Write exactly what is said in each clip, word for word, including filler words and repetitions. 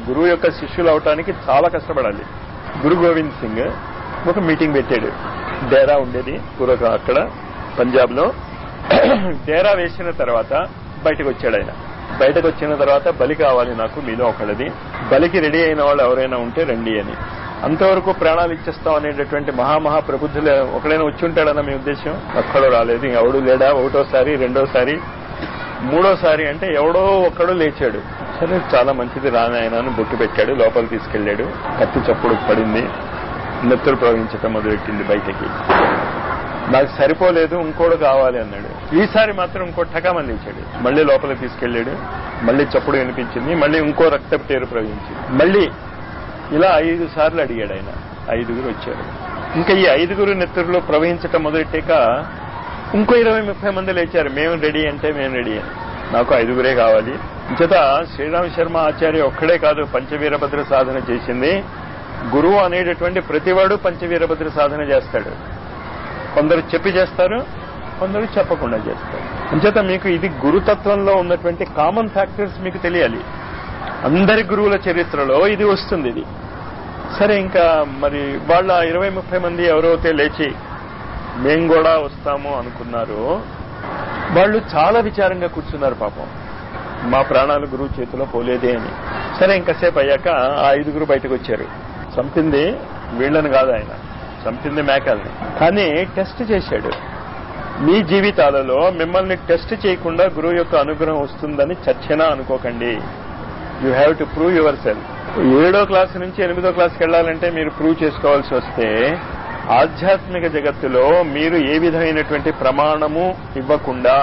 గురువు యొక్క శిష్యులు అవటానికి చాలా కష్టపడాలి. గురు గోవింద్ సింగ్ ఒక మీటింగ్ పెట్టాడు. డేరా ఉండేది పూర్వక అక్కడ పంజాబ్ లో. డేరా వేసిన తర్వాత బయటకు వచ్చాడు ఆయన. బయటకు వచ్చిన తర్వాత బలి కావాలి నాకు మీలో ఒకళ్ళది, బలికి రెడీ అయిన వాళ్ళు ఎవరైనా ఉంటే రండి అని. అంతవరకు ప్రాణాలు ఇచ్చేస్తాం అనేటటువంటి మహామహా ప్రబుద్ధులు ఒకడైనా వచ్చి ఉంటాడన్న మీ ఉద్దేశం? ఒక్కడో రాలేదు. ఎవడు లేడా? ఒకటోసారి, రెండోసారి, మూడోసారి అంటే ఎవడో ఒక్కడో లేచాడు. సరే చాలా మంచిది రాని ఆయన అని బొట్టు పెట్టాడు, లోపల తీసుకెళ్లాడు. కత్తి చప్పుడు పడింది, నెత్తురు ప్రవహించటం మొదలెట్టింది బయటకి. నాకు సరిపోలేదు, ఇంకోడు కావాలి అన్నాడు. ఈసారి మాత్రం ఇంకో ఠకామని లేచాడు. మళ్లీ లోపలికి తీసుకెళ్లాడు, మళ్లీ చప్పుడు వినిపించింది, మళ్లీ ఇంకో రక్తపు టేరు ప్రవహించింది. మళ్లీ ఇలా ఐదు సార్లు అడిగాడు ఆయన. ఐదుగురు వచ్చారు. ఇంకా ఈ ఐదుగురు నెత్తురులో ప్రవహించటం మొదలెట్టాక ఇంకో ఇరవై ముప్పై మంది లేచారు. మేము రెడీ అంటే మేము రెడీ అని. నాకు ఐదుగురే కావాలి. ఇంచేత శ్రీరామ శర్మ ఆచార్య ఒక్కడే కాదు పంచవీరభద్ర సాధన చేసింది. గురువు అనేటటువంటి ప్రతివాడు పంచవీరభద్ర సాధన చేస్తాడు. కొందరు చెప్పి చేస్తారు, కొందరు చెప్పకుండా చేస్తారు. అంచేత మీకు ఇది గురుతత్వంలో ఉన్నటువంటి కామన్ ఫ్యాక్టర్స్ మీకు తెలియాలి. అందరి గురువుల చరిత్రలో ఇది వస్తుంది. ఇది సరే. ఇంకా మరి వాళ్ళ ఇరవై ముప్పై మంది ఎవరైతే లేచి మేము కూడా వస్తాము అనుకున్నారు, వాళ్ళు చాలా విచారంగా కూర్చున్నారు. పాపం మా ప్రాణాలు గురువు చేతిలో పోలేదే అని. సరే ఇంకాసేపు అయ్యాక ఆ ఐదుగురు బయటకు వచ్చారు. చంపింది వీళ్ళని కాదు ఆయన, చంపింది మేకల్ని. కానీ టెస్ట్ చేశాడు. మీ జీవితాలలో మిమ్మల్ని టెస్ట్ చేయకుండా గురువు యొక్క అనుగ్రహం వస్తుందని చచ్చినా అనుకోకండి. You have to prove yourself. ఏడో క్లాస్ నుంచి ఎనిమిదో క్లాస్కి వెళ్లాలంటే మీరు ప్రూవ్ చేసుకోవాల్సి వస్తే ఆధ్యాత్మిక జగత్తులో మీరు ఏ విధమైనటువంటి ప్రమాణము ఇవ్వకుండా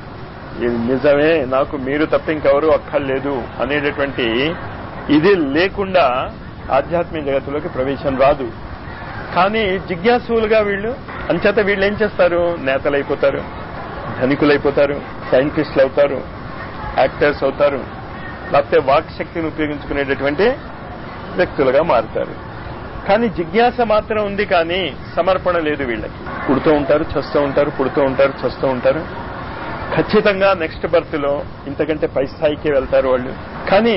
ఇది నిజమే, నాకు మీరు తప్ప ఇంకెవరూ అక్కర్లేదు అనేటటువంటి ఇది లేకుండా ఆధ్యాత్మిక జగత్తులోకి ప్రవేశం రాదు. కానీ జిజ్ఞాసులుగా వీళ్ళు, అంచేత వీళ్ళు ఏం చేస్తారు? నేతలైపోతారు, ధనికులైపోతారు, సైంటిస్టులు అవుతారు, యాక్టర్స్ అవుతారు, లేకపోతే వాక్ శక్తిని ఉపయోగించుకునేటటువంటి వ్యక్తులుగా మారుతారు. కానీ జిజ్ఞాస మాత్రం ఉంది, కానీ సమర్పణ లేదు వీళ్ళకి. పుడుతూ ఉంటారు, చస్తూ ఉంటారు, పుడుతూ ఉంటారు, చస్తూ ఉంటారు. ఖచ్చితంగా నెక్స్ట్ బర్త్ లో ఇంతకంటే పై స్థాయికి వెళ్తారు వాళ్ళు. కానీ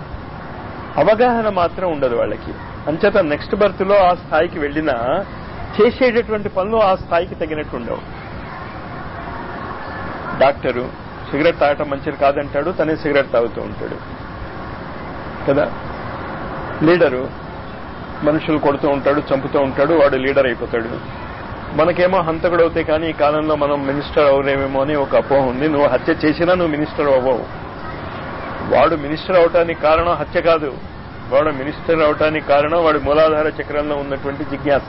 అవగాహన మాత్రం ఉండదు వాళ్ళకి. అంచేత నెక్స్ట్ బర్త్ లో ఆ స్థాయికి వెళ్ళినా చేసేటటువంటి పనులు ఆ స్థాయికి తగినట్టు ఉండవు. డాక్టరు సిగరెట్ తాగటం మంచిది కాదంటాడు, తనే సిగరెట్ తాగుతూ ఉంటాడు కదా. లీడరు మనుషులు కొడుతూ ఉంటాడు, చంపుతూ ఉంటాడు, వాడు లీడర్ అయిపోతాడు. మనకేమో హంతకుడు అవుతాయి, కానీ ఈ కాలంలో మనం మినిస్టర్ అవరేమేమో అని ఒక అపోహ ఉంది. నువ్వు హత్య చేసినా నువ్వు మినిస్టర్ అవ్వవు. వాడు మినిస్టర్ అవటానికి కారణం హత్య కాదు, వాడు మినిస్టర్ అవటానికి కారణం వాడి మూలాధార చక్రంలో ఉన్నటువంటి జిజ్ఞాస.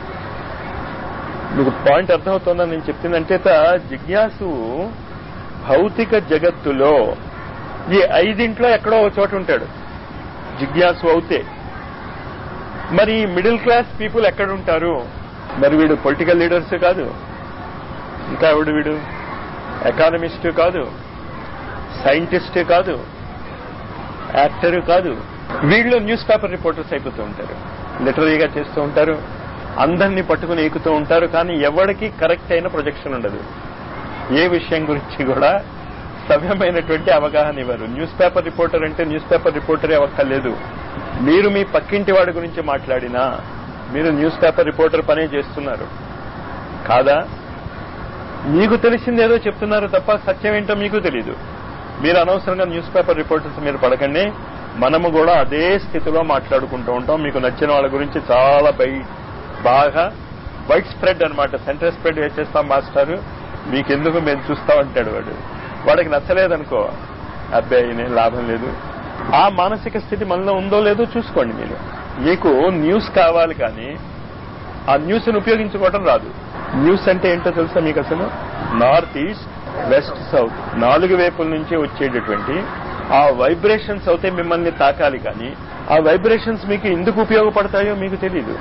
మీకు పాయింట్ అర్థమవుతుందని నేను చెప్పిందంటే, జిజ్ఞాసు భౌతిక జగత్తులో ఈ ఐదింట్లో ఎక్కడో ఒక చోట ఉంటాడు జిజ్ఞాసు అవుతే. మరి మిడిల్ క్లాస్ పీపుల్ ఎక్కడుంటారు? మరి వీడు పొలిటికల్ లీడర్స్ కాదు, ఇంకా ఎవడు వీడు ఎకానమిస్ట్ కాదు, సైంటిస్ట్ కాదు, యాక్టర్ కాదు. వీళ్ళు న్యూస్ పేపర్ రిపోర్టర్స్ అయిపోతూ ఉంటారు, లిటరరీగా చేస్తూ ఉంటారు, అందరినీ పట్టుకుని ఎక్కుతూ ఉంటారు. కానీ ఎవరికి కరెక్ట్ అయిన ప్రొజెక్షన్ ఉండదు. ఏ విషయం గురించి కూడా సవ్యమైనటువంటి అవగాహన ఇవ్వరు. న్యూస్ పేపర్ రిపోర్టర్ అంటే న్యూస్ పేపర్ రిపోర్టరే అవ్వక్కర్లేదు. మీరు మీ పక్కింటి వాడి గురించి మాట్లాడినా మీరు న్యూస్ పేపర్ రిపోర్టర్ పనే చేస్తున్నారు కాదా? మీకు తెలిసిందేదో చెప్తున్నారు తప్ప సత్యం ఏంటో మీకు తెలీదు. మీరు అనవసరంగా న్యూస్ పేపర్ రిపోర్టర్స్ మీరు పడకండి. మనము కూడా అదే స్థితిలో మాట్లాడుకుంటూ ఉంటాం. మీకు నచ్చిన వాళ్ళ గురించి చాలా బై బాగా వైడ్ స్ప్రెడ్ అనమాట, సెంటర్ స్ప్రెడ్ వేసేస్తాం మాస్టారు, మీకెందుకు మేము చూస్తామంటాడు వాడు. వాడికి నచ్చలేదనుకో, అబ్బాయి నేను లాభం లేదు. ఆ మానసిక స్థితి మనలో ఉందో లేదో చూసుకోండి మీరు. మీకు న్యూస్ కావాలి, కానీ ఆ న్యూస్ ని ఉపయోగించుకోవడం రాదు. న్యూస్ అంటే ఏంటో తెలుసా మీకు? అసలు నార్త్ ఈస్ట్, వెస్ట్, సౌత్ నాలుగు వైపుల నుంచి వచ్చేటటువంటి ఆ వైబ్రేషన్స్ అయితే మిమ్మల్ని తాకాలి, కానీ ఆ వైబ్రేషన్స్ మీకు ఎందుకు ఉపయోగపడతాయో మీకు తెలీదు.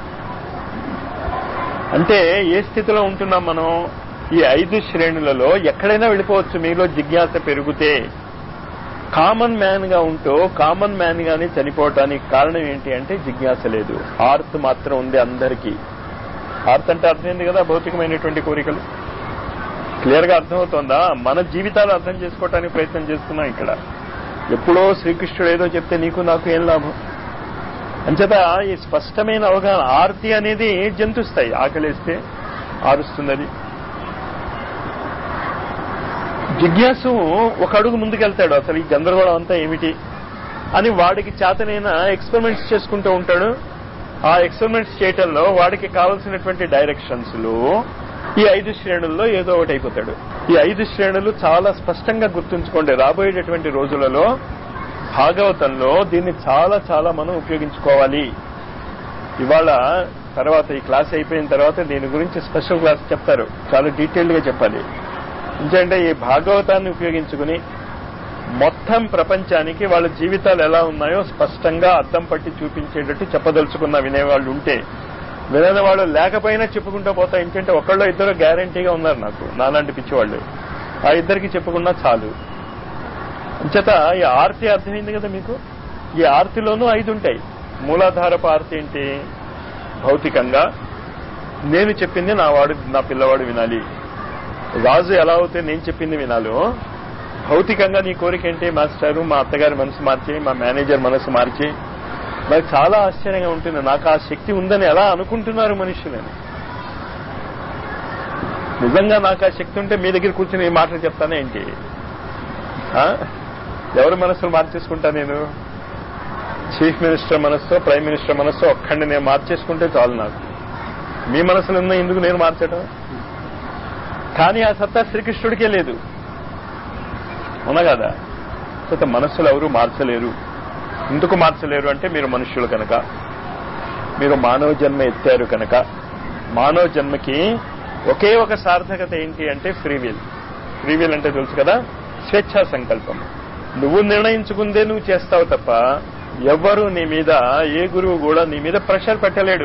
అంటే ఏ స్థితిలో ఉంటున్నాం మనం? ఈ ఐదు శ్రేణులలో ఎక్కడైనా వెళ్ళిపోవచ్చు మీలో జిజ్ఞాస పెరిగితే. కామన్ మ్యాన్ గా ఉంటూ కామన్ మ్యాన్ గానే చనిపోవటానికి కారణం ఏంటి అంటే జిజ్ఞాస లేదు. ఆర్త్ మాత్రం ఉంది అందరికీ. ఆర్త్ అంటే అర్థమైంది కదా, భౌతికమైనటువంటి కోరికలు. క్లియర్ గా అర్థమవుతోందా? మన జీవితాలు అర్థం చేసుకోవటానికి ప్రయత్నం చేస్తున్నాం ఇక్కడ. ఎప్పుడో శ్రీకృష్ణుడు ఏదో చెప్తే నీకు నాకు ఏం లాభం? అంచేత ఈ స్పష్టమైన అవగాహన. ఆర్తి అనేది జంతుస్తాయి, ఆకలేస్తే ఆరుస్తున్నది. జిజ్ఞాసు ఒక అడుగు ముందుకెళ్తాడు, అసలు ఈ గందరగోళం అంతా ఏమిటి అని వాడికి చేతనైనా ఎక్స్పెరిమెంట్స్ చేసుకుంటూ ఉంటాడు. ఆ ఎక్స్పెరిమెంట్స్ చేయటంలో వాడికి కావలసినటువంటి డైరెక్షన్స్ లో ఈ ఐదు శ్రేణుల్లో ఏదో ఒకటి అయిపోతాడు. ఈ ఐదు శ్రేణులు చాలా స్పష్టంగా గుర్తుంచుకోండి. రాబోయేటటువంటి రోజులలో భాగవతంలో దీన్ని చాలా చాలా మనం ఉపయోగించుకోవాలి. ఇవాళ తర్వాత ఈ క్లాస్ అయిపోయిన తర్వాత దీని గురించి స్పెషల్ క్లాస్ చెప్తారు, చాలా డీటెయిల్డ్ గా చెప్పాలి. ఎందుకంటే ఈ భాగవతాన్ని ఉపయోగించుకుని మొత్తం ప్రపంచానికి వాళ్ళ జీవితాలు ఎలా ఉన్నాయో స్పష్టంగా అద్దం పట్టి చూపించేటట్టు చెప్పదలుచుకున్న వినేవాళ్ళు ఉంటే, వినని వాళ్ళు లేకపోయినా చెప్పుకుంటూ పోతా. ఏంటంటే ఒకళ్ళు ఇద్దరు గ్యారంటీగా ఉన్నారు నాకు, నాలాంటి పిచ్చివాళ్ళు. ఆ ఇద్దరికి చెప్పుకున్నా చాలు. అంచేత ఈ ఆర్తి అర్థమైంది కదా మీకు. ఈ ఆర్తిలోనూ ఐదు ఉంటాయి. మూలాధారపు ఆర్తి ఏంటి? భౌతికంగా నేను చెప్పింది నా వాడు నా పిల్లవాడు వినాలి. రాజు ఎలా అవుతే నేను చెప్పింది వినాలో, భౌతికంగా నీ కోరిక ఏంటి? మాస్టారు మా అత్తగారి మనసు మార్చి, మా మేనేజర్ మనసు మార్చి. నాకు చాలా ఆశ్చర్యంగా ఉంటుంది, నాకు ఆ శక్తి ఉందని ఎలా అనుకుంటున్నారు మనుషులని. నిజంగా నాకు ఆ శక్తి ఉంటే మీ దగ్గర కూర్చుని ఈ మాటలు చెప్తానే ఏంటి? ఎవరి మనసులు మార్చేసుకుంటా నేను? చీఫ్ మినిస్టర్ మనస్సు, ప్రైమ్ మినిస్టర్ మనస్సు ఒక్కడిని నేను మార్చేసుకుంటే చాలు నాకు. మీ మనసులు ఉన్న ఎందుకు నేను మార్చడం? కానీ ఆ సత్తా శ్రీకృష్ణుడికే లేదు, అవునా కదా? సో మనస్సులు ఎవరు మార్చలేరు. ఎందుకు మార్చలేరు అంటే మీరు మనుష్యులు కనుక, మీరు మానవ జన్మ ఎత్తారు కనుక. మానవ జన్మకి ఒకే ఒక సార్థకత ఏంటి అంటే ఫ్రీవిల్. ఫ్రీవిల్ అంటే తెలుసు కదా, స్వేచ్ఛా సంకల్పం. నువ్వు నిర్ణయించుకుందే నువ్వు చేస్తావు తప్ప ఎవ్వరూ నీ మీద, ఏ గురువు కూడా నీ మీద ప్రెషర్ పెట్టలేడు.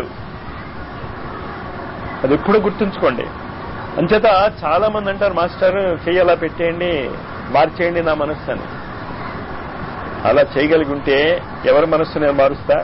అది ఎప్పుడు గుర్తుంచుకోండి. అంచేత చాలా మంది అంటారు, మాస్టర్ చెయ్యి అలా పెట్టేయండి, మార్చేయండి నా మనస్సు అని. అలా చేయగలిగి ఉంటే ఎవరి మనస్సు నేను మారుస్తా?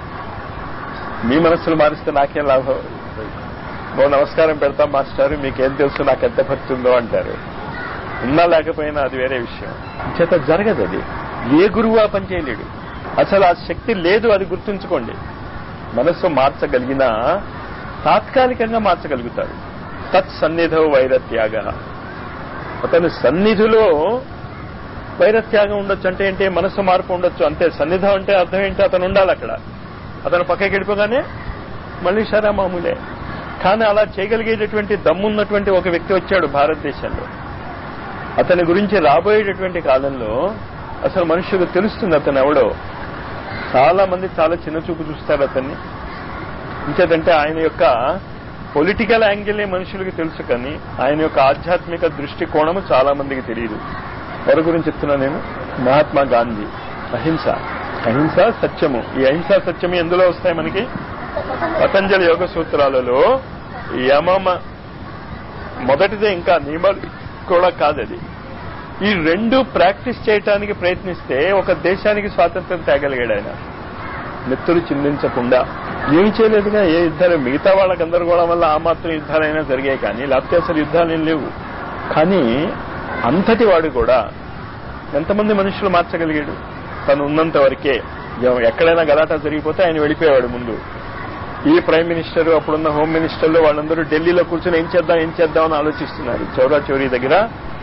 మీ మనస్సులు మారిస్తే నాకేం లాభం? ఓ నమస్కారం పెడతాం మాస్టర్, మీకేం తెలుసు నాకు ఎంత భక్తి ఉందో అంటారు. ఉన్నా లేకపోయినా అది వేరే విషయం. చేత జరగదు అది. ఏ గురువు ఆ పని చేయలేడు. అసలు ఆ శక్తి లేదు, అది గుర్తుంచుకోండి. మనస్సు మార్చగలిగినా తాత్కాలికంగా మార్చగలుగుతారు. తత్ సన్నిధో వైరత్యాగ. అతని సన్నిధిలో వైరత్యాగం ఉండొచ్చు. అంటే ఏంటి? మనస్సు మార్పు ఉండొచ్చు అంతే. సన్నిధం అంటే అర్థం ఏంటి? అతను ఉండాలి అక్కడ. అతను పక్కకి వెళ్ళిపోగానే మళ్ళీ షరా మామూలే. కానీ అలా చేయగలిగేటటువంటి దమ్మున్నటువంటి ఒక వ్యక్తి వచ్చాడు భారతదేశంలో. అతని గురించి రాబోయేటటువంటి కాలంలో అసలు మనుషులకు తెలుస్తుంది అతను ఎవడో. చాలా మంది చాలా చిన్న చూపు చూస్తారు అతన్ని. ఇంకేదంటే ఆయన యొక్క పొలిటికల్ యాంగిలే మనుషులకి తెలుసు, కానీ ఆయన యొక్క ఆధ్యాత్మిక దృష్టికోణము చాలా మందికి తెలియదు. ఎవరి గురించి చెప్తున్నా నేను? మహాత్మా గాంధీ. అహింస, అహింస సత్యము. ఈ అహింస సత్యము ఎందులో వస్తాయి మనకి? పతంజలి యోగ సూత్రాలలో యమమ మొదటిదే, ఇంకా నియమాలు కూడా కాదది. ఈ రెండు ప్రాక్టీస్ చేయటానికి ప్రయత్నిస్తే ఒక దేశానికి స్వాతంత్ర్యం తేగలిగాడు ఆయన. నెత్తులు చిందించకుండా. ఏమి చేయలేదుగా ఏ యుద్ధాలు. మిగతా వాళ్ళ గందరగోళం వల్ల ఆ మాత్రం యుద్ధాలైనా జరిగాయి, కానీ లేకపోతే అసలు యుద్ధాలు ఏం లేవు. కానీ అంతటి వాడు కూడా ఎంతమంది మనుషులు మార్చగలిగాడు? తను ఉన్నంత వరకే. ఎక్కడైనా గలాటా జరిగిపోతే ఆయన వెళ్ళిపోయేవాడు ముందు. ఈ ప్రైమ్ మినిస్టర్, అప్పుడున్న హోమ్ మినిస్టర్లు వాళ్ళందరూ ఢిల్లీలో కూర్చొని ఏం చేద్దాం ఏం చేద్దాం అని ఆలోచిస్తున్నారు. చౌరా చౌరీ దగ్గర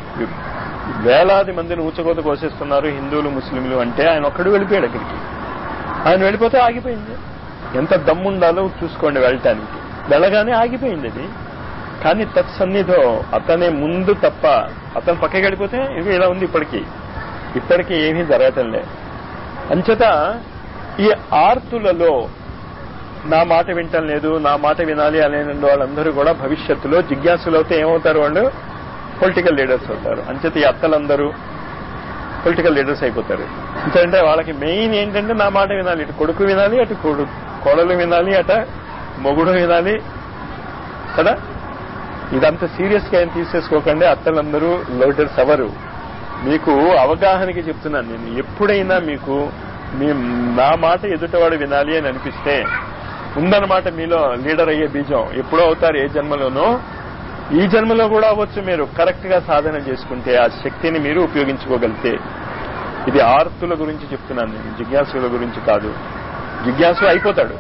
వేలాది మందిని ఊచకోత కోసేస్తున్నారు హిందువులు ముస్లింలు అంటే ఆయన ఒక్కడు వెళ్ళిపోయాడు అక్కడికి. ఆయన వెళ్ళిపోతే ఆగిపోయింది. ఎంత దమ్ముండాలో చూసుకోండి వెళ్ళటానికి. వెళ్ళగానే ఆగిపోయింది అది. కానీ తత్సన్నిధో అతనే ముందు తప్ప అతను పక్కకి వెళ్ళిపోతే ఇది ఇలా ఉంది. ఇప్పటికీ ఇప్పటికీ ఏమీ జరగటంలే. అంచేత ఈ ఆర్తులలో నా మాట వింటం లేదు, నా మాట వినాలి అనే వాళ్ళందరూ కూడా భవిష్యత్తులో జిజ్ఞాసులు అయితే ఏమవుతారు? వాళ్ళు పొలిటికల్ లీడర్స్ అవుతారు. అంచేత ఈ అత్తలందరూ పొలిటికల్ లీడర్స్ అయిపోతారు. ఎందుకంటే వాళ్ళకి మెయిన్ ఏంటంటే నా మాట వినాలి. ఇటు కొడుకు వినాలి, అటు కోడలు వినాలి, అట మొగుడు వినాలి కదా. ఇదంతా సీరియస్ గా ఏం తీసేసుకోకండి. అత్తలందరూ లీడర్స్ ఎవరు? మీకు అవగాహనకి చెప్తున్నాను నేను. ఎప్పుడైనా మీకు మీ నా మాట ఎదుటవాడు వినాలి అని అనిపిస్తే ఉందన్నమాట మీలో లీడర్ అయ్యే బీజం. ఎప్పుడో అవుతారు, ఏ జన్మలోనో. ఈ జన్మలో కూడా అవ్వచ్చు మీరు కరెక్ట్ గా సాధన చేసుకుంటే, ఆ శక్తిని మీరు ఉపయోగించుకోగలిగితే. ఇది ఆర్తుల గురించి చెప్తున్నాను నేను, జిజ్ఞాసుల గురించి కాదు. జిజ్ఞాసు అయిపోతాడు,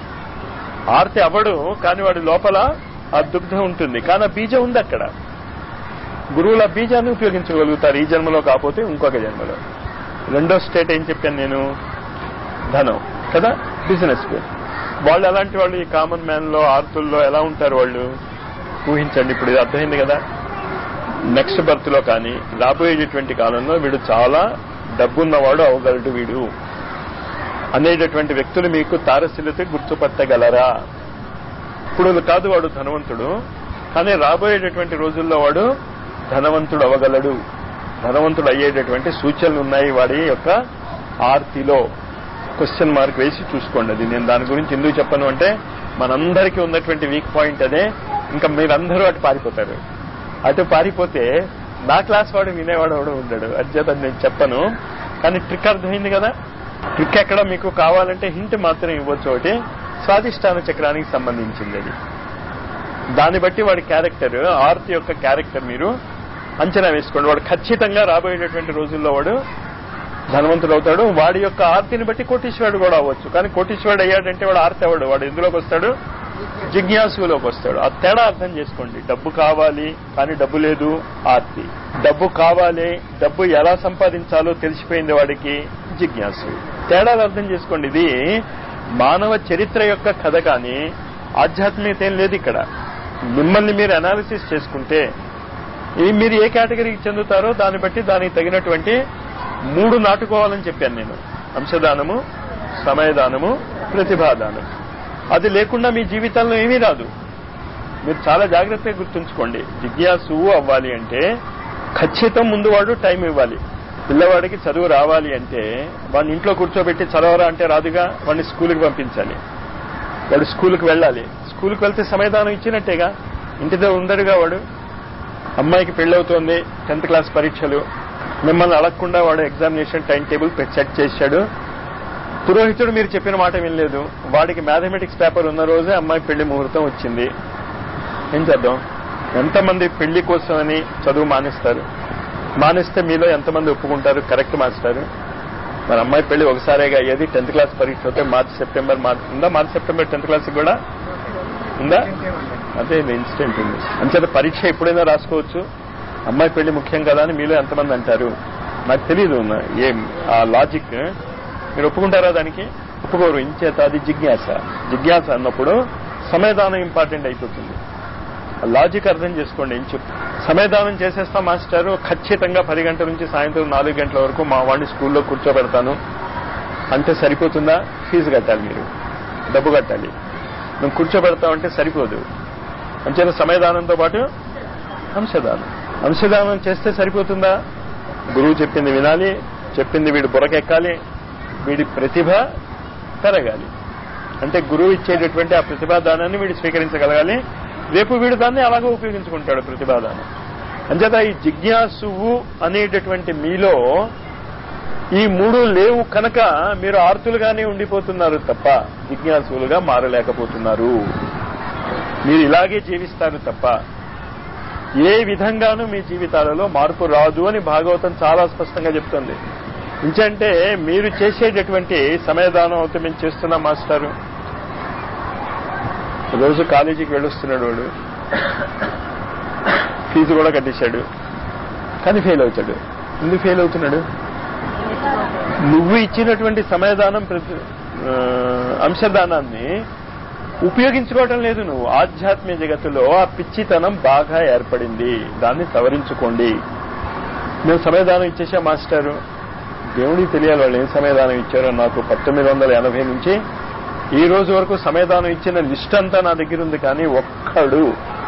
ఆర్తి అవ్వడు, కానీ వాడి లోపల ఆ దుగ్ధం ఉంటుంది, కానీ ఆ బీజం ఉంది అక్కడ. గురువులు ఆ బీజాన్ని ఉపయోగించగలుగుతారు ఈ జన్మలో కాకపోతే ఇంకొక జన్మలో. రెండో స్టేట్ ఏం చెప్పాను నేను, ధనం కదా, బిజినెస్. వాళ్ళు ఎలాంటి వాళ్ళు ఈ కామన్ మ్యాన్ లో ఆర్తుల్లో ఎలా ఉంటారు వాళ్ళు ఊహించండి. ఇప్పుడు ఇది అర్థమైంది కదా. నెక్స్ట్ బర్త్ లో కానీ రాబోయేటటువంటి కాలంలో వీడు చాలా డబ్బున్నవాడు అవగలడు వీడు అనేటటువంటి వ్యక్తులు మీకు తారసిల్లితే గుర్తుపట్టగలరా? ఇప్పుడు కాదు వాడు ధనవంతుడు, కానీ రాబోయేటటువంటి రోజుల్లో వాడు ధనవంతుడు అవగలడు, ధనవంతుడు అయ్యేటటువంటి సూచనలు ఉన్నాయి వాడి యొక్క ఆర్తిలో. క్వశ్చన్ మార్క్ వేసి చూసుకోండి. అది నేను దాని గురించి ఎందుకు చెప్పను అంటే మనందరికీ ఉన్నటువంటి వీక్ పాయింట్ అదే. ఇంకా మీరందరూ అటు పారిపోతారు. అటు పారిపోతే నా క్లాస్ వాడు వినేవాడు కూడా ఉండడు. అధ్యత నేను చెప్పను, కానీ ట్రిక్ అర్థమైంది కదా. ట్రిక్ ఎక్కడ మీకు కావాలంటే హింట్ మాత్రం ఇవ్వచ్చు. ఒకటి స్వాదిష్టాన చక్రానికి సంబంధించింది అది. దాన్ని బట్టి వాడి క్యారెక్టర్, ఆర్తి యొక్క క్యారెక్టర్ మీరు అంచనా వేసుకోండి. వాడు ఖచ్చితంగా రాబోయేటటువంటి రోజుల్లో వాడు ధనవంతుడు అవుతాడు. వాడి యొక్క ఆర్తిని బట్టి కోటీశ్వరుడు కూడా అవ్వచ్చు. కానీ కోటీశ్వరుడు అయ్యాడంటే వాడు ఆర్తి అవ్వడు, వాడు ఎందులోకి వస్తాడు, జిజ్ఞాసులోకి వస్తాడు. ఆ తేడా అర్థం చేసుకోండి. డబ్బు కావాలి కానీ డబ్బు లేదు, ఆర్తి. డబ్బు కావాలి, డబ్బు ఎలా సంపాదించాలో తెలిసిపోయింది వాడికి, జిజ్ఞాసు. తేడాలు అర్థం చేసుకోండి. ఇది మానవ చరిత్ర యొక్క కథ, కానీ ఆధ్యాత్మికత ఏం లేదు ఇక్కడ. మిమ్మల్ని మీరు అనాలిసిస్ చేసుకుంటే మీరు ఏ కేటగిరీకి చెందుతారో దాన్ని బట్టి దానికి తగినటువంటి మూడు నాటుకోవాలని చెప్పాను నేను. అంశదానము, సమయదానము, ప్రతిభాదానం. అది లేకుండా మీ జీవితంలో ఏమీ రాదు. మీరు చాలా జాగ్రత్తగా గుర్తుంచుకోండి. జిజ్ఞాసువు అవ్వాలి అంటే ఖచ్చితం ముందు వాడు టైం ఇవ్వాలి. పిల్లవాడికి చదువు రావాలి అంటే వాడిని ఇంట్లో కూర్చోబెట్టి చదవరా అంటే రాదుగా, వాడిని స్కూల్కి పంపించాలి. వాడు స్కూల్కి వెళ్ళాలి. స్కూల్కి వెళ్తే సమయదానం ఇచ్చినట్టేగా, ఇంటితో ఉండడుగా వాడు. అమ్మాయికి పెళ్ళవుతోంది, టెన్త్ క్లాస్ పరీక్షలు, మిమ్మల్ని అడగకుండా వాడు ఎగ్జామినేషన్ టైం టేబుల్ సెట్ చేశాడు. పురోహితుడు మీరు చెప్పిన మాట వినలేదు, వాడికి మ్యాథమెటిక్స్ పేపర్ ఉన్న రోజే అమ్మాయి పెళ్లి ముహూర్తం వచ్చింది. ఏం చేద్దాం? ఎంతమంది పెళ్లి కోసమని చదువు మానేస్తారు? మానేస్తే మీలో ఎంతమంది ఒప్పుకుంటారు కరెక్ట్ మాస్టారు? మరి అమ్మాయి పెళ్లి ఒకసారిగా అయ్యేది. టెన్త్ క్లాస్ పరీక్ష అయితే మార్చి సెప్టెంబర్ ఉందా? మార్చి సెప్టెంబర్ టెన్త్ క్లాస్ కూడా ఉందా? అదే ఇన్సిడెంట్ ఉంది. అంచేత పరీక్ష ఎప్పుడైనా రాసుకోవచ్చు. అమ్మాయి పెళ్లి ముఖ్యం కదా అని మీలో ఎంతమంది అంటారు? నాకు తెలియదు ఏం ఆ లాజిక్. మీరు ఒప్పుకుంటారా దానికి? ఒప్పుకోరు. ఇంచేత అది జిజ్ఞాస. జిజ్ఞాస అన్నప్పుడు సమయదానం ఇంపార్టెంట్ అయిపోతుంది. లాజిక్ అర్థం చేసుకోండి. ఏం చెప్పు, సమయదానం చేసేస్తాం మాస్టారు, ఖచ్చితంగా పది గంటల నుంచి సాయంత్రం నాలుగు గంటల వరకు మా వాడిని స్కూల్లో కూర్చోబెడతాను అంటే సరిపోతుందా? ఫీజు కట్టాలి, మీరు డబ్బు కట్టాలి. మేము కూర్చోబెడతామంటే సరిపోదు. అంచేత సమయదానంతో పాటు అంశదానం. అంశదానం చేస్తే సరిపోతుందా? గురువు చెప్పింది వినాలి, చెప్పింది వీడి బుర్రకెక్కాలి, వీడి ప్రతిభ పెరగాలి. అంటే గురువు ఇచ్చేటటువంటి ఆ ప్రతిభాదానాన్ని వీడు స్వీకరించగలగాలి. రేపు వీడు దాన్ని అలాగే ఉపయోగించుకుంటాడు ప్రతిభాదానం. అంచేత ఈ జిజ్ఞాసువు అనేటటువంటి మీలో ఈ మూడు లేవు కనుక మీరు ఆర్తులుగానే ఉండిపోతున్నారు తప్ప జిజ్ఞాసులుగా మారలేకపోతున్నారు. మీరు ఇలాగే జీవిస్తారు తప్ప ఏ విధంగానూ మీ జీవితాలలో మార్పు రాదు అని భాగవతం చాలా స్పష్టంగా చెప్తుంది. ఇంకంటే మీరు చేసేటటువంటి సమయదానం అవుతే మేము చేస్తున్నాం మాస్టారు. రోజు కాలేజీకి వెళ్ళొస్తున్నాడు వాడు, ఫీజు కూడా కట్టేశాడు, కానీ ఫెయిల్ అవుతాడు. ఎందుకు ఫెయిల్ అవుతున్నాడు? నువ్వు ఇచ్చినటువంటి సమయదానం అంశదానాన్ని ఉపయోగించుకోవటం లేదు. నువ్వు ఆధ్యాత్మిక జగత్తులో ఆ పిచ్చితనం బాగా ఏర్పడింది, దాన్ని సవరించుకోండి. మేము సమయదానం ఇచ్చేసా మాస్టారు, దేవుడికి తెలియాలి వాళ్ళు ఏం సమయదానం ఇచ్చారో. నాకు పంతొమ్మిది వందల ఎనభై నుంచి ఈ రోజు వరకు సమయదానం ఇచ్చిన లిస్ట్ అంతా నా దగ్గర ఉంది, కానీ ఒక్కడు,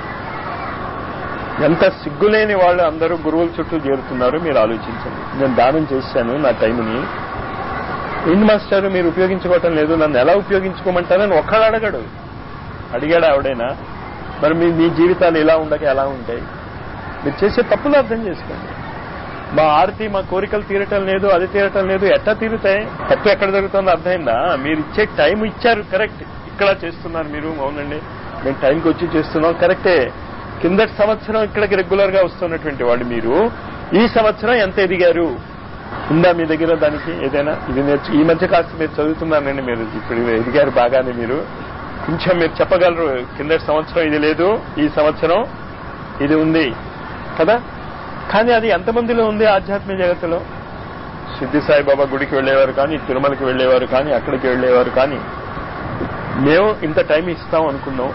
ఎంత సిగ్గులేని వాళ్ళు అందరూ గురువుల చుట్టూ చేరుతున్నారు మీరు ఆలోచించండి. నేను దానం చేశాను నా టైంని, ఏంటి మాస్టర్ మీరు ఉపయోగించుకోవటం లేదు, నన్ను ఎలా ఉపయోగించుకోమంటారని ఒక్కడు అడగడు. అడిగాడు ఆవిడైనా? మరి మీ మీ జీవితాలు ఇలా ఉండక ఎలా ఉంటాయి? మీరు చేసే తప్పులు అర్థం చేసుకోండి. మా ఆర్తి మా కోరికలు తీరటం లేదు, అది తీరటం లేదు, ఎట్లా తీరుతాయి? తప్పు ఎక్కడ జరుగుతుందో అర్థమైందా? మీరు ఇచ్చే టైం ఇచ్చారు కరెక్ట్, ఇక్కడ చేస్తున్నారు మీరు. అవునండి మేము టైంకి వచ్చి చేస్తున్నాం కరెక్టే. కిందటి సంవత్సరం ఇక్కడికి రెగ్యులర్ గా వస్తున్నటువంటి వాళ్ళు మీరు ఈ సంవత్సరం ఎంత ఎదిగారు? ఉందా మీ దగ్గర దానికి ఏదైనా? ఇది నేర్చు ఈ మధ్య కాస్త మీరు చదువుతున్నారండి, మీరు ఇప్పుడు ఎదిగారు బాగానే, మీరు కొంచెం మీరు చెప్పగలరు కింద సంవత్సరం ఇది లేదు, ఈ సంవత్సరం ఇది ఉంది కదా. కానీ అది ఎంతమందిలో ఉంది ఆధ్యాత్మిక జగత్తులో? సిద్ధి సాయిబాబా గుడికి వెళ్లేవారు కానీ, తిరుమలకి వెళ్లేవారు కానీ, అక్కడికి వెళ్లేవారు కానీ, మేము ఇంత టైం ఇస్తాం అనుకున్నాం,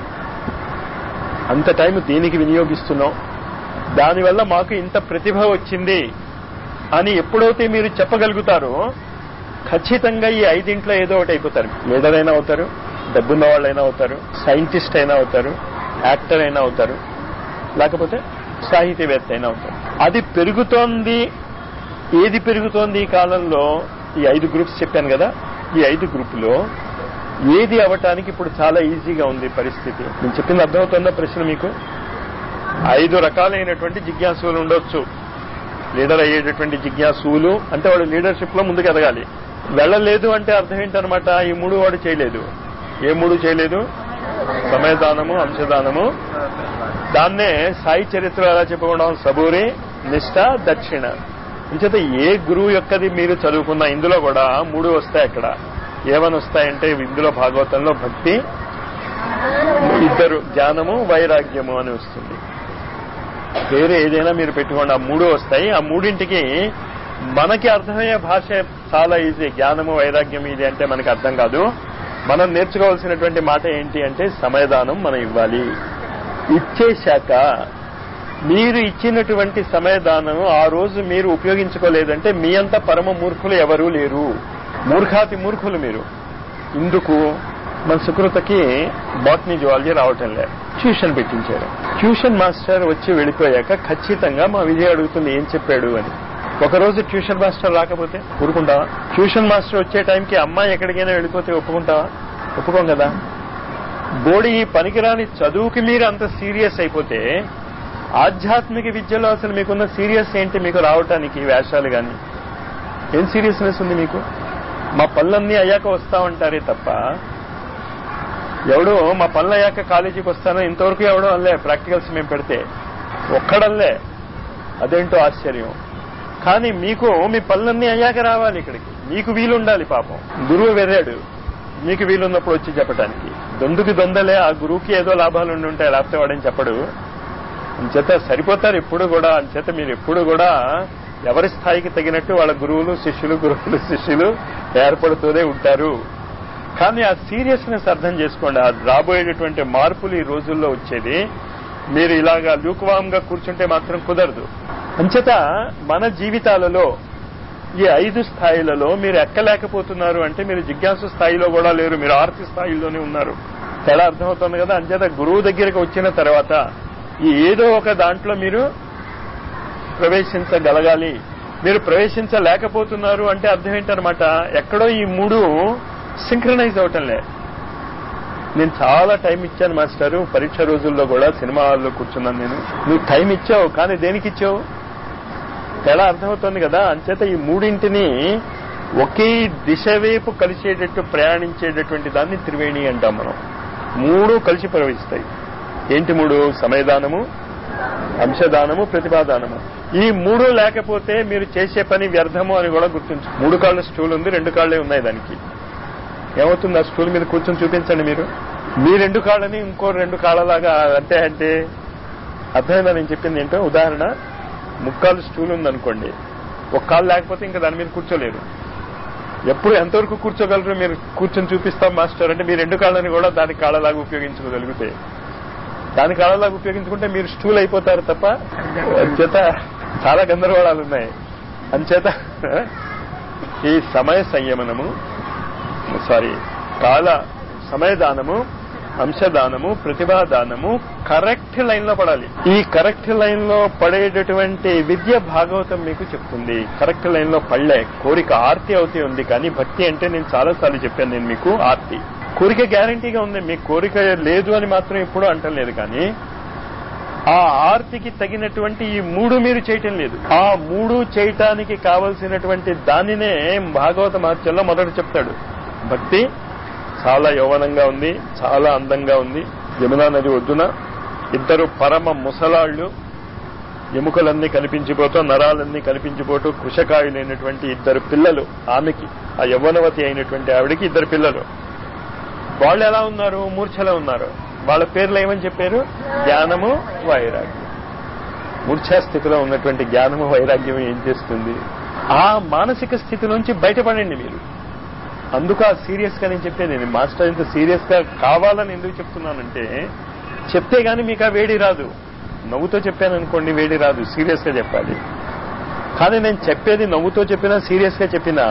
అంత టైం దీనికి వినియోగిస్తున్నాం, దానివల్ల మాకు ఇంత ప్రతిభ వచ్చింది అని ఎప్పుడైతే మీరు చెప్పగలుగుతారో ఖచ్చితంగా ఈ ఐదింట్లో ఏదో ఒకటి అయిపోతారు. లీడర్ అయినా అవుతారు, డబ్బున్న వాళ్ళైనా అవుతారు, సైంటిస్ట్ అయినా అవుతారు, యాక్టర్ అయినా అవుతారు, లేకపోతే సాహితీవేత్త అయినా అవుతారు. అది పెరుగుతోంది. ఏది పెరుగుతోంది ఈ కాలంలో? ఈ ఐదు గ్రూప్స్ చెప్పాను కదా, ఈ ఐదు గ్రూపులో ఏది అవటానికి ఇప్పుడు చాలా ఈజీగా ఉంది పరిస్థితి? నేను చెప్పింది అర్థమవుతుందా ప్రశ్న మీకు? ఐదు రకాలైనటువంటి జిజ్ఞాసులు ఉండొచ్చు. లీడర్ అయ్యేటటువంటి జిజ్ఞాసులు అంటే వాడు లీడర్షిప్ లో ముందుకు ఎదగాలి. వెళ్ళలేదు అంటే అర్థం ఏంటనమాట? ఈ మూడు వాడు చేయలేదు. ఏ మూడు చేయలేదు? సమయదానము, అంశదానము, దాన్నే సాయి చరిత్ర ఎలా చెప్పుకోవడం, సబూరి, నిష్ఠ, దక్షిణ. అంచేత ఏ గురువు యొక్కది మీరు చదువుకున్న ఇందులో కూడా మూడు వస్తాయి. అక్కడ ఏమని వస్తాయంటే ఇందులో భాగవతంలో భక్తి, ఇద్దరు జ్ఞానము, వైరాగ్యము అని వస్తుంది. పేరు ఏదైనా మీరు పెట్టుకోండి, ఆ మూడు వస్తాయి. ఆ మూడింటికి మనకి అర్థమయ్యే భాష చాలా ఈజీ. జ్ఞానము, వైరాగ్యం ఇది అంటే మనకి అర్థం కాదు. మనం నేర్చుకోవాల్సినటువంటి మాట ఏంటి అంటే సమయదానం మనం ఇవ్వాలి. ఇచ్చేశాక మీరు ఇచ్చినటువంటి సమయదానం ఆ రోజు మీరు ఉపయోగించుకోలేదంటే మీ అంత పరమ మూర్ఖులు ఎవరూ లేరు. మూర్ఖాతి మూర్ఖులు మీరు. ఇందుకు మన సుకృతకి బాటనీ జువాలజీ రావటం లేదు, ట్యూషన్ పెట్టించారు. ట్యూషన్ మాస్టర్ వచ్చి వెళ్ళిపోయాక ఖచ్చితంగా మా విజయ్ అడుగుతుంది ఏం చెప్పాడు అని. ఒకరోజు ట్యూషన్ మాస్టర్ రాకపోతే ఊరుకుంటావా? ట్యూషన్ మాస్టర్ వచ్చే టైంకి అమ్మాయి ఎక్కడికైనా వెళ్ళిపోతే ఒప్పుకుంటావా? ఒప్పుకోం కదా. బోడి ఈ పనికిరాని చదువుకి మీరు అంత సీరియస్ అయిపోతే ఆధ్యాత్మిక విద్యలో అసలు మీకున్న సీరియస్ ఏంటి? మీకు రావటానికి వేషాలు కానీ ఏం సీరియస్నెస్ ఉంది మీకు? మా పనులన్నీ అయ్యాక వస్తామంటారే తప్ప ఎవడో మా పనులు అయ్యాక కాలేజీకి వస్తానో ఇంతవరకు ఎవడో అల్లే. ప్రాక్టికల్స్ మేము పెడితే ఒక్కడల్లే, అదేంటో ఆశ్చర్యం. కానీ మీకు మీ పనులన్నీ అయ్యాక రావాలి ఇక్కడికి, మీకు వీలుండాలి. పాపం గురువు వెర్రాడు, మీకు వీలున్నప్పుడు వచ్చి చెప్పడానికి. దొందుకి దొందలే, ఆ గురువుకి ఏదో లాభాలు ఉండి ఉంటాయి, లేకపోతే వాడని చెప్పడు. అంచేత సరిపోతారు ఎప్పుడు కూడా. అంచేత మీరు ఎప్పుడు కూడా ఎవరి స్థాయికి తగినట్టు వాళ్ళ గురువులు శిష్యులు గురువులు శిష్యులు ఏర్పడుతూనే ఉంటారు. కానీ ఆ సీరియస్నెస్ అర్థం చేసుకోండి. ఆ రాబోయేటటువంటి మార్పులు ఈ రోజుల్లో వచ్చేది. మీరు ఇలాగా లూక్వామ్ గా కూర్చుంటే మాత్రం కుదరదు. అంచేత మన జీవితాలలో ఈ ఐదు స్థాయిలలో మీరు ఎక్కలేకపోతున్నారు అంటే మీరు జిజ్ఞాసు స్థాయిలో కూడా లేరు, మీరు ఆర్తి స్థాయిలోనే ఉన్నారు. తేడా అర్థమవుతుంది కదా. అంచేత గురువు దగ్గరికి వచ్చిన తర్వాత ఈ ఏదో ఒక దాంట్లో మీరు ప్రవేశించగలగాలి. మీరు ప్రవేశించలేకపోతున్నారు అంటే అర్థం ఏంటనమాట? ఎక్కడో ఈ మూడు సింక్రనైజ్ అవటం లే. నేను చాలా టైం ఇచ్చాను మాస్టారు, పరీక్ష రోజుల్లో కూడా సినిమా హాల్లో కూర్చున్నాను నేను. నువ్వు టైం ఇచ్చావు, కానీ దేనికి ఇచ్చావు? తేడా అర్థమవుతుంది కదా. అంచేత ఈ మూడింటిని ఒకే దిశ వైపు కలిసేటట్టు ప్రయాణించేటటువంటి దాన్ని త్రివేణి అంటాం మనం. మూడు కలిసి ప్రవహిస్తాయి. ఏంటి మూడు? సమయదానము, అంశదానము, ప్రతిభాదానము. ఈ మూడు లేకపోతే మీరు చేసే పని వ్యర్థము అని కూడా గుర్తించు. మూడు కాళ్ళ స్టూల్ ఉంది, రెండు కాళ్లే ఉన్నాయి. దానికి ఏమవుతుంది? ఆ స్టూల్ మీద కూర్చొని చూపించండి మీరు. మీ రెండు కాళ్ళని ఇంకో రెండు కాళ్ళలాగా అంటే అంటే అర్థమైందా నేను చెప్పింది ఏంటో? ఉదాహరణ, ముక్కాలు స్టూల్ ఉందనుకోండి, ఒక కాళ్ళు లేకపోతే ఇంకా దాని మీద కూర్చోలేరు. ఎప్పుడు ఎంతవరకు కూర్చోగలరు మీరు? కూర్చొని చూపిస్తాం మాస్టర్ అంటే మీ రెండు కాళ్ళని కూడా దాని కాళ్ళలాగా ఉపయోగించుకోగలిగితే, దాని కాళ్ళలాగా ఉపయోగించుకుంటే మీరు స్టూల్ అయిపోతారు తప్ప. అంచేత చాలా గందరగోళాలు ఉన్నాయి. అంచేత ఈ సమయ సంయమనము, సారీ కాల సమయదానము, అంశదానము, ప్రతిభాదానము కరెక్ట్ లైన్ లో పడాలి. ఈ కరెక్ట్ లైన్ లో పడేటటువంటి విద్య భాగవతం మీకు చెప్తుంది. కరెక్ట్ లైన్ లో పడలే, కోరిక ఆర్తి అవుతే ఉంది. కానీ భక్తి అంటే నేను చాలా సార్లు చెప్పాను నేను మీకు, ఆర్తి. కోరిక గ్యారంటీగా ఉంది, మీకు కోరిక లేదు అని మాత్రం ఎప్పుడూ అంటం లేదు. కానీ ఆ ఆర్తికి తగినటువంటి ఈ మూడు మీరు చేయటం లేదు. ఆ మూడు చేయటానికి కావలసినటువంటి దానినే భాగవత మహత్యంలో మొదట చెప్తాడు. భక్తి చాలా యౌవనంగా ఉంది, చాలా అందంగా ఉంది. యమునా నది ఒడ్డున ఇద్దరు పరమ ముసలాళ్లు ఎముకలన్నీ కనిపించిపోతూ నరాలన్నీ కనిపించిపోతూ కృషకాయులైనటువంటి ఇద్దరు పిల్లలు ఆమెకి, ఆ యవ్వనవతి అయినటువంటి ఆవిడికి ఇద్దరు పిల్లలు. వాళ్ళు ఎలా ఉన్నారు? మూర్ఛలో ఉన్నారు. వాళ్ళ పేర్లు ఏమని చెప్పారు? జ్ఞానము, వైరాగ్యం. మూర్ఛా స్థితిలో ఉన్నటువంటి జ్ఞానము వైరాగ్యం ఏం చేస్తుంది? ఆ మానసిక స్థితి నుంచి బయటపడండి మీరు. అందుకు ఆ సీరియస్ గా నేను చెప్పేది. నేను మాస్టర్ ఇంత సీరియస్ గా కావాలని ఎందుకు చెప్తున్నానంటే, చెప్తే గానీ మీకు ఆ వేడి రాదు. నవ్వుతో చెప్పాను అనుకోండి, వేడి రాదు. సీరియస్ గా చెప్పాలి. కానీ నేను చెప్పేది నవ్వుతో చెప్పినా సీరియస్ గా చెప్పినా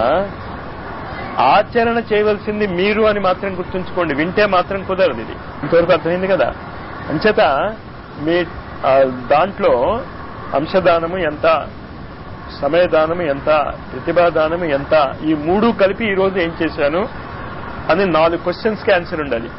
ఆచరణ చేయవలసింది మీరు అని మాత్రం గుర్తుంచుకోండి. వింటే మాత్రం కుదరదు. ఇది ఇంతవరకు అర్థమైంది కదా. అంచేత మీ దాంట్లో అంశదానము ఎంత, సమయదానము ఎంత, ప్రతిభాదానము ఎంత, ఈ మూడు కలిపి ఈ రోజు ఏం చేశాను అని నాలుగు క్వశ్చన్స్ కి ఆన్సర్ ఉండాలి.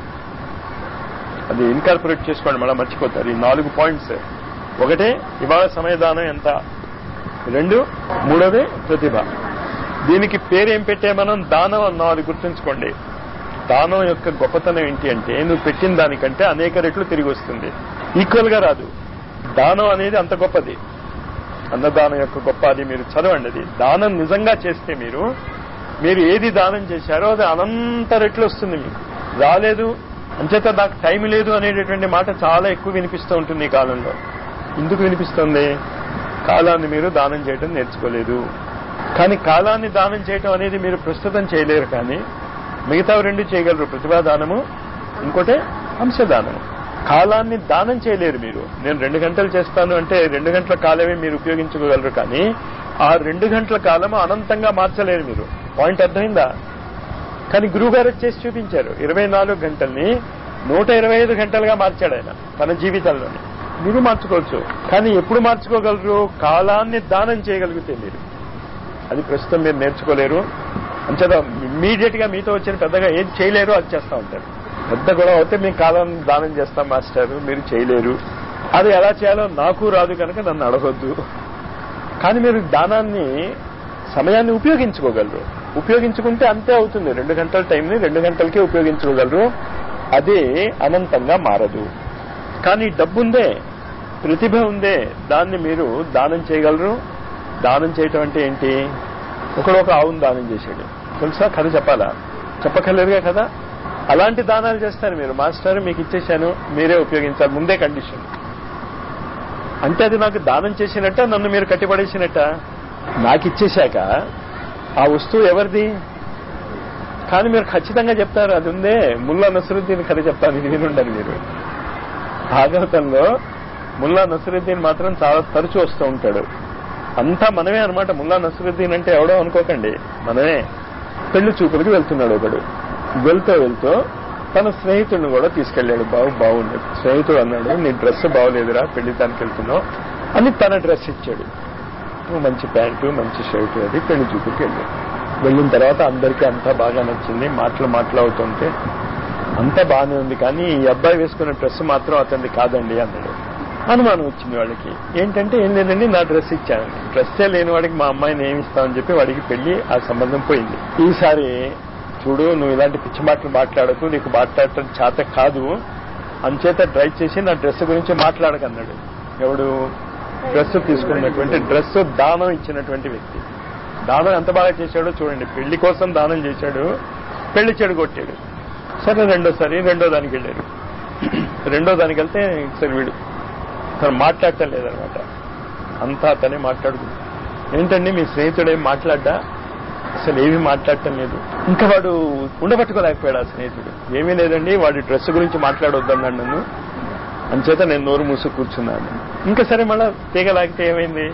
అది ఇన్కార్పొరేట్ చేసుకోండి, మళ్ళీ మర్చిపోతారు. ఈ నాలుగు పాయింట్స్. ఒకటే ఇవాళ సమయదానం ఎంత, రెండు మూడోది ప్రతిభ. దీనికి పేరేం పెట్టే మనం? దానం అన్నాం. అది గుర్తుంచుకోండి. దానం యొక్క గొప్పతనం ఏంటి అంటే, నువ్వు పెట్టిన దానికంటే అనేక రెట్లు తిరిగి వస్తుంది. ఈక్వల్ గా రాదు. దానం అనేది అంత గొప్పది. అన్నదానం యొక్క గొప్ప అది మీరు చదవండి. అది దానం నిజంగా చేస్తే మీరు మీరు ఏది దానం చేశారో అది అనంత రెట్లు వస్తుంది. మీకు రాలేదు అంచేత నాకు టైం లేదు అనేటటువంటి మాట చాలా ఎక్కువ వినిపిస్తూ ఉంటుంది ఈ కాలంలో. ఎందుకు వినిపిస్తుంది? కాలాన్ని మీరు దానం చేయడం నేర్చుకోలేదు. కానీ కాలాన్ని దానం చేయటం అనేది మీరు ప్రస్తుతం చేయలేరు, కానీ మిగతా రెండు చేయగలరు. ప్రతిభాదానము, ఇంకోటే అంశదానము. కాలాన్ని దానం చేయలేరు మీరు. నేను రెండు గంటలు చేస్తాను అంటే రెండు గంటల కాలమే మీరు ఉపయోగించుకోగలరు, కానీ ఆ రెండు గంటల కాలము అనంతంగా మార్చలేరు మీరు. పాయింట్ అర్థమైందా? కానీ గురువు గారు చేసి చూపించారు. ఇరవై నాలుగు గంటల్ని నూట ఇరవై ఐదు గంటలుగా మార్చాడు ఆయన తన జీవితంలోని. మీరు మార్చుకోవచ్చు, కానీ ఎప్పుడు మార్చుకోగలరు? కాలాన్ని దానం చేయగలిగితే మీరు. అది ప్రస్తుతం మీరు నేర్చుకోలేరు. అంచేత ఇమ్మీడియట్ గా మీతో వచ్చిన పెద్దగా ఏం చేయలేరు, అది చేస్తూ ఉంటారు. పెద్ద గొడవ అయితే మేము కాలాన్ని దానం చేస్తాం మాస్టర్, మీరు చేయలేరు. అది ఎలా చేయాలో నాకు రాదు కనుక నన్ను అడగొద్దు. కానీ మీరు దానాన్ని, సమయాన్ని ఉపయోగించుకోగలరు. ఉపయోగించుకుంటే అంతే అవుతుంది. రెండు గంటల టైంని రెండు గంటలకే ఉపయోగించుకోగలరు. అదే అనంతంగా మారదు. కానీ డబ్బు ఉందే, ప్రతిభ ఉందే, దాన్ని మీరు దానం చేయగలరు. దానం చేయటం అంటే ఏంటి? ఒకడు ఒక ఆవును దానం చేశాడు, తెలుసా? కథ చెప్పాలా? చెప్పక్కర్లేదుగా కదా. అలాంటి దానాలు చేస్తారు మీరు. మాస్టర్ మీకు ఇచ్చేశాను, మీరే ఉపయోగించాలి, ముందే కండిషన్. అంటే అది నాకు దానం చేసినట్ట, నన్ను మీరు కట్టిపడేసినట్ట? నాకు ఇచ్చేశాక ఆ వస్తువు ఎవరిది? కానీ మీరు ఖచ్చితంగా చెప్తారు అది ఉందే. ముల్లా నసరుద్దీన్ కథ చెప్తాను, ఇది వినుండరు మీరు. భాగవతంలో ముల్లా నసరుద్దీన్ మాత్రం చాలా తరచూ వస్తూ ఉంటాడు. అంతా మనమే అనమాట. ముల్లా నసరుద్దీన్ అంటే ఎవడో అనుకోకండి, మనమే. పెళ్లి చూపులకి వెళ్తున్నాడు ఒకడు. వెళ్తూ వెళ్తూ తన స్నేహితుడిని కూడా తీసుకెళ్లాడు. బాగు బాగుండే స్నేహితుడు అన్నాడు, నీ డ్రెస్ బాగోలేదురా, పెళ్లి దానికి వెళ్తున్నావు అని తన డ్రెస్ ఇచ్చాడు. మంచి ప్యాంటు, మంచి షర్టు, అది పెళ్లి చూపులకి వెళ్ళాడు. వెళ్ళిన తర్వాత అందరికీ అంతా బాగా నచ్చింది. మాటలు మాట్లాడుతుంటే అంతా బాగానే ఉంది, కానీ ఈ అబ్బాయి వేసుకున్న డ్రెస్ మాత్రం అతనిది కాదండి అన్నాడు. అనుమానం వచ్చింది వాళ్ళకి. ఏంటంటే ఏం లేదండి, నా డ్రెస్ ఇచ్చానండి. డ్రెస్సే లేని వాడికి మా అమ్మాయిని ఏమి ఇస్తామని చెప్పి వాడికి పెళ్లి ఆ సంబంధం పోయింది. ఈసారి చూడు, నువ్వు ఇలాంటి పిచ్చి మాటలు మాట్లాడకు, నీకు మాట్లాడటం చేత కాదు, అంచేత డ్రై చేసి నా డ్రెస్ గురించి మాట్లాడకన్నాడు. ఎవడు? డ్రెస్ తీసుకున్నటువంటి, డ్రెస్ దానం ఇచ్చినటువంటి వ్యక్తి. దానం ఎంత బాగా చేశాడో చూడండి. పెళ్లి కోసం దానం చేశాడు, పెళ్లి చెడు కొట్టాడు. సరే రెండోసారి రెండో దానికి వెళ్ళాడు. రెండో దానికి వెళ్తే సరే వీడు తను మాట్లాడటం లేదనమాట. అంతా అతనే మాట్లాడుకుంది. ఏంటండి మీ స్నేహితుడేం మాట్లాడ్డా? అసలు ఏమీ మాట్లాడటం లేదు. ఇంకా వాడు ఉండబట్టుకోలేకపోయాడు ఆ స్నేహితుడు. ఏమీ లేదండి, వాడి డ్రెస్ గురించి మాట్లాడొద్దన్నాడు నన్ను, అంచేత నేను నోరు మూసు కూర్చున్నాను. ఇంకా సరే మళ్ళా తీగలాగితే ఏమైంది?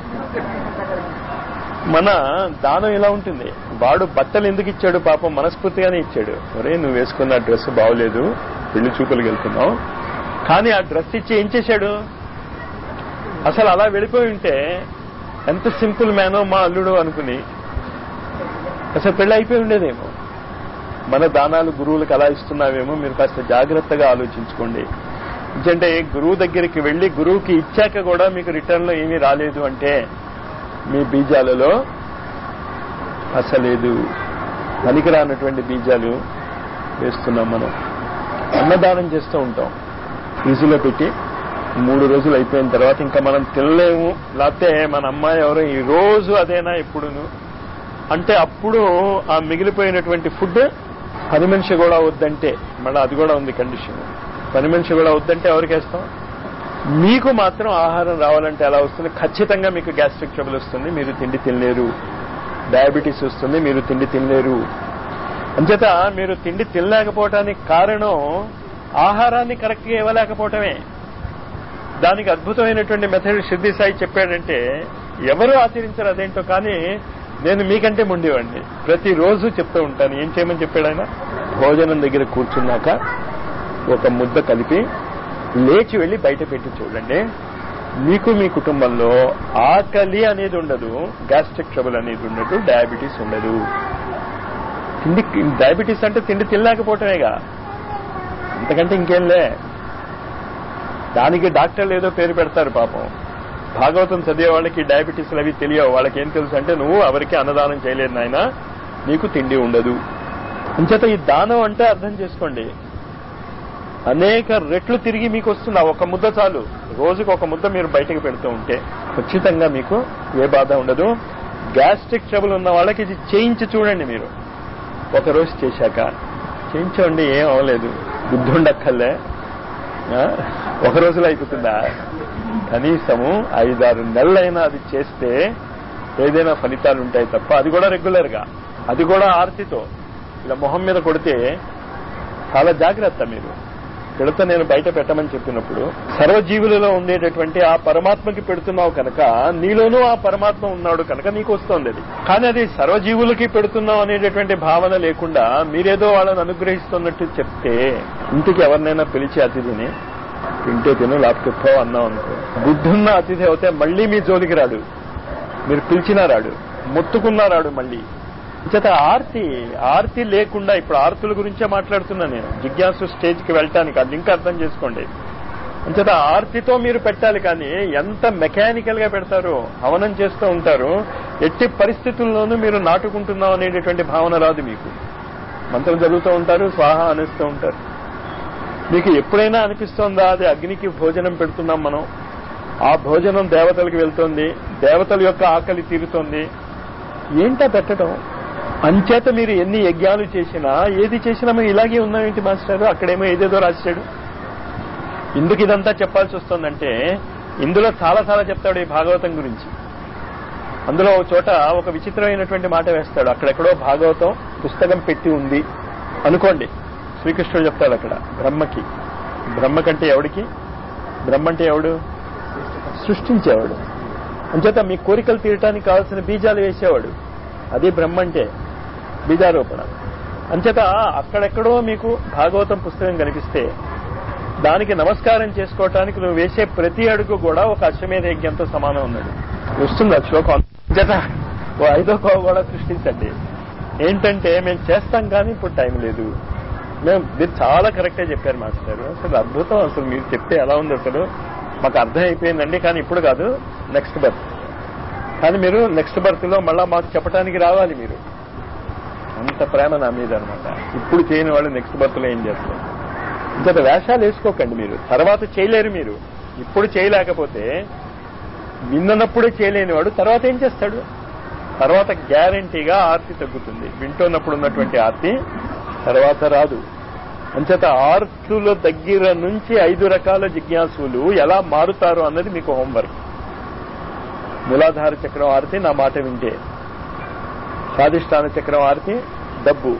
మన దానం ఇలా ఉంటుంది. వాడు బట్టలు ఎందుకు ఇచ్చాడు? పాపం మనస్ఫూర్తిగానే ఇచ్చాడు. ఒరే నువ్వు వేసుకున్న డ్రెస్ బాగోలేదు, పెళ్లి చూపులకు వెళ్తున్నావు, కానీ ఆ డ్రెస్ ఇచ్చి ఏం చేశాడు? అసలు అలా వెళ్ళిపోయి ఉంటే ఎంత సింపుల్ మ్యానో మా అల్లుడు అనుకుని అసలు పెళ్లి అయిపోయి ఉండేదేమో. మన దానాలు గురువులకు అలా ఇస్తున్నావేమో, మీరు కాస్త జాగ్రత్తగా ఆలోచించుకోండి. ఎందుకంటే గురువు దగ్గరికి వెళ్లి గురువుకి ఇచ్చాక కూడా మీకు రిటర్న్ లో ఏమీ రాలేదు అంటే మీ బీజాలలో అసలేదు, పనికిరానటువంటి బీజాలు వేస్తున్నాం మనం. అన్నదానం చేస్తూ ఉంటాం, ఫ్రిడ్జ్లో పెట్టి మూడు రోజులు అయిపోయిన తర్వాత ఇంకా మనం తినలేము, లేకపోతే మన అమ్మాయి ఎవరో ఈ రోజు అదేనా ఎప్పుడును అంటే అప్పుడు ఆ మిగిలిపోయినటువంటి ఫుడ్ పని మనిషి కూడా వద్దంటే, మళ్ళీ అది కూడా ఉంది కండిషన్, పని మనిషి కూడా వద్దంటే ఎవరికి వేస్తాం? మీకు మాత్రం ఆహారం రావాలంటే ఎలా వస్తుంది? ఖచ్చితంగా మీకు గ్యాస్ట్రిక్ ట్రబుల్ వస్తుంది, మీరు తిండి తినలేరు. డయాబెటీస్ వస్తుంది, మీరు తిండి తినలేరు. అంచేత మీరు తిండి తినలేకపోవటానికి కారణం ఆహారాన్ని కరెక్ట్గా ఇవ్వలేకపోవటమే. దానికి అద్భుతమైనటువంటి మెథడ్ సిద్ధి సాయి చెప్పాడంటే ఎవరు ఆచరించారు అదేంటో, కానీ నేను మీకంటే ముండేవాడిని. ప్రతిరోజు చెప్తూ ఉంటాను. ఏం చేయమని చెప్పాడు ఆయన? భోజనం దగ్గర కూర్చున్నాక ఒక ముద్ద కలిపి లేచి వెళ్లి బయట పెట్టి చూడండి, మీకు మీ కుటుంబంలో ఆకలి అనేది ఉండదు, గ్యాస్ట్రిక్ ట్రబుల్ అనేది ఉండదు, డయాబెటీస్ ఉండదు. తిండి డయాబెటీస్ అంటే తిండి తినలేకపోవటమేగా, అంతకంటే ఇంకేంలే. దానికి డాక్టర్లు ఏదో పేరు పెడతారు పాపం. భాగవతం చదివే వాళ్ళకి డయాబెటీస్లు అవి తెలియవు. వాళ్ళకి ఏం తెలుసు అంటే నువ్వు ఎవరికి అన్నదానం చేయలేదు నాయన, నీకు తిండి ఉండదు. అంచేత ఈ దానం అంటే అర్థం చేసుకోండి, అనేక రెట్లు తిరిగి మీకు వస్తుంది. ఒక ముద్ద చాలు, రోజుకు ఒక ముద్ద మీరు బయటకు పెడుతూ ఉంటే ఖచ్చితంగా మీకు ఏ బాధ ఉండదు. గ్యాస్ట్రిక్ ట్రబుల్ ఉన్న వాళ్ళకి ఇది చేయించి చూడండి. మీరు ఒక రోజు చేశాక చేయించండి, ఏం అవ్వలేదు, బుద్ధి ఉండక్కర్లే. ఒక రోజులో అయిపోతుందా? కనీసము ఐదారు నెలలైనా అది చేస్తే ఏదైనా ఫలితాలు ఉంటాయి తప్ప, అది కూడా రెగ్యులర్ గా, అది కూడా ఆర్తితో ఇలా మొహం మీద కొడితే చాలా జాగ్రత్త. మీరు పిడత నేను బయట పెట్టమని చెప్పినప్పుడు సర్వజీవులలో ఉండేటటువంటి ఆ పరమాత్మకి పెడుతున్నావు కనుక నీలోనూ ఆ పరమాత్మ ఉన్నాడు కనుక నీకు వస్తుంది అది. కానీ అది సర్వజీవులకి పెడుతున్నావు అనేటటువంటి భావన లేకుండా మీరేదో వాళ్ళని అనుగ్రహిస్తున్నట్టు చెప్తే, ఇంటికి ఎవరినైనా పిలిచి అతిథిని తింటే తిను లేకపోతే అన్నాం అనుకో, బుద్ధున్న అతిథి అవుతే మళ్లీ మీ జోలికి రాడు, మీరు పిలిచినా రాడు, మొత్తుకున్నా రాడు మళ్లీ. చేత ఆర్తి ఆర్తి లేకుండా, ఇప్పుడు ఆర్తుల గురించే మాట్లాడుతున్నా నేను, జిజ్ఞాసు స్టేజ్ కి వెళ్ళటానికి. అది ఇంకా అర్థం చేసుకోండి. అంచేత ఆర్తితో మీరు పెట్టాలి. కానీ ఎంత మెకానికల్ గా పెడతారో, హవనం చేస్తూ ఉంటారు, ఎట్టి పరిస్థితుల్లోనూ మీరు నాటుకుంటున్నాం అనేటటువంటి భావన రాదు మీకు. మంత్రం చదువుతూ ఉంటారు, స్వాహ అనేస్తూ ఉంటారు. మీకు ఎప్పుడైనా అనిపిస్తోందా అది అగ్నికి భోజనం పెడుతున్నాం మనం, ఆ భోజనం దేవతలకు వెళ్తోంది, దేవతల యొక్క ఆకలి తీరుతోంది, ఏంటా పెట్టడం? అంచేత మీరు ఎన్ని యజ్ఞాలు చేసినా ఏది చేసినా మేము ఇలాగే ఉన్నామేంటి మాస్టర్, అక్కడేమో ఏదేదో రాశాడు. ఎందుకు ఇదంతా చెప్పాల్సి వస్తుందంటే ఇందులో చాలా చాలా చెప్తాడు ఈ భాగవతం గురించి. అందులో ఒక చోట ఒక విచిత్రమైనటువంటి మాట వేస్తాడు. అక్కడెక్కడో భాగవతం పుస్తకం పెట్టి ఉంది అనుకోండి, శ్రీకృష్ణుడు చెప్తాడు అక్కడ బ్రహ్మకి. బ్రహ్మ కంటే ఎవడికి? బ్రహ్మ అంటే ఎవడు? సృష్టించేవాడు. అంచేత మీ కోరికలు తీరటానికి కావాల్సిన బీజాలు వేసేవాడు, అది బ్రహ్మ అంటే, బీజారోపణ. అంచేత అక్కడెక్కడో మీకు భాగవతం పుస్తకం కనిపిస్తే దానికి నమస్కారం చేసుకోవటానికి నువ్వు వేసే ప్రతి అడుగు కూడా ఒక అశ్వమేధ యజ్ఞంతో సమానం ఉన్నది. వస్తుంది ఆ శ్లోకం. అంచేత ఓ ఐదో కోవ కూడా సృష్టించండి. ఏంటంటే మేము చేస్తాం కానీ ఇప్పుడు టైం లేదు. మేము మీరు చాలా కరెక్ట్గా చెప్పారు మాస్టర్, అసలు అద్భుతం. అసలు మీరు చెప్తే ఎలా ఉంది అసలు మాకు అర్థం అయిపోయిందండి, కానీ ఇప్పుడు కాదు, నెక్స్ట్ బర్త్. కానీ మీరు నెక్స్ట్ బర్త్ లో మళ్ళా మాకు చెప్పడానికి రావాలి. మీరు అంత ప్రేమ నా మీద అనమాట. ఇప్పుడు చేయని వాళ్ళు నెక్స్ట్ బర్త్ లో ఏం చేస్తారు? ఇంత వేషాలు వేసుకోకండి. మీరు తర్వాత చేయలేరు. మీరు ఇప్పుడు చేయలేకపోతే విన్నప్పుడే చేయలేని వాడు తర్వాత ఏం చేస్తాడు? తర్వాత గ్యారంటీగా ఆర్తి తగ్గుతుంది. వింటున్నప్పుడు ఉన్నటువంటి ఆర్తి తర్వాత రాదు. అంచేత ఆర్తుల దగ్గర నుంచి ఐదు రకాల జిజ్ఞాసులు ఎలా మారుతారు అన్నది మీకు హోంవర్క్. మూలాధార చక్రం ఆర్తి నా మాట వింటే, స్వాధిష్టాన చక్రం ఆర్తి డబ్బు,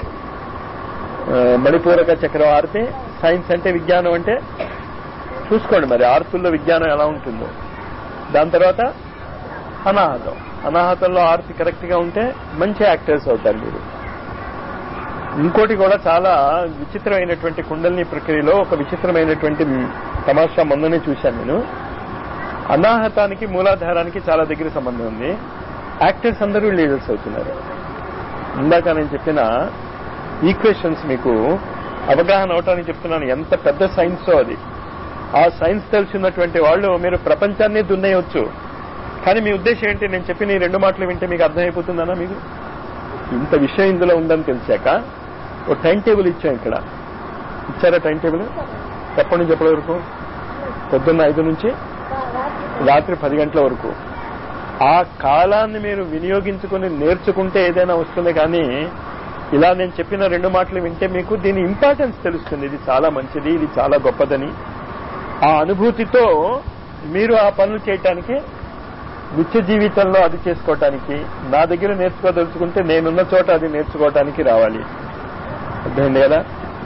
మణిపూరక చక్రం ఆర్తి సైన్స్ అంటే విజ్ఞానం అంటే చూసుకోండి మరి ఆర్తుల్లో విజ్ఞానం ఎలా ఉంటుందో. దాని తర్వాత అనాహతం, అనాహతంలో ఆర్తి కరెక్ట్ గా ఉంటే మంచి యాక్టర్స్ అవుతారు మీరు. ఇంకోటి కూడా చాలా విచిత్రమైనటువంటి కుండలిని ప్రక్రియలో ఒక విచిత్రమైనటువంటి తమాషా మొన్ననే చూశాను నేను. అనాహతానికి మూలాధారానికి చాలా దగ్గర సంబంధం ఉంది. యాక్టర్స్ అందరూ లీడర్స్ అవుతున్నారు. ఇందాక నేను చెప్పిన ఈక్వేషన్స్ మీకు అవగాహన అవటానికి చెప్తున్నాను. ఎంత పెద్ద సైన్సో అది. ఆ సైన్స్ తెలిసినటువంటి వాళ్ళు మీరు ప్రపంచాన్ని దున్నేయవచ్చు. కానీ మీ ఉద్దేశం ఏంటి? నేను చెప్పిన ఈ రెండు మాటలు వింటే మీకు అర్థమైపోతుందన్నా? మీకు ఇంత విషయం ఇందులో ఉందని తెలిసాక ఓ టైం టేబుల్ ఇచ్చాం. ఇక్కడ ఇచ్చారా టైం టేబుల్? ఎప్పటి నుంచి ఎప్పటి వరకు? పొద్దున్న ఐదు నుంచి రాత్రి పది గంటల వరకు. ఆ కాలాన్ని మీరు వినియోగించుకుని నేర్చుకుంటే ఏదైనా వస్తుంది. కానీ ఇలా నేను చెప్పిన రెండు మాటలు వింటే మీకు దీని ఇంపార్టెన్స్ తెలుస్తుంది. ఇది చాలా మంచిది, ఇది చాలా గొప్పదని. ఆ అనుభూతితో మీరు ఆ పనులు చేయటానికి, నిత్య జీవితంలో అది చేసుకోవటానికి, నా దగ్గర నేర్చుకోదలుచుకుంటే నేనున్న చోట అది నేర్చుకోవటానికి రావాలి. అర్థమైంది కదా?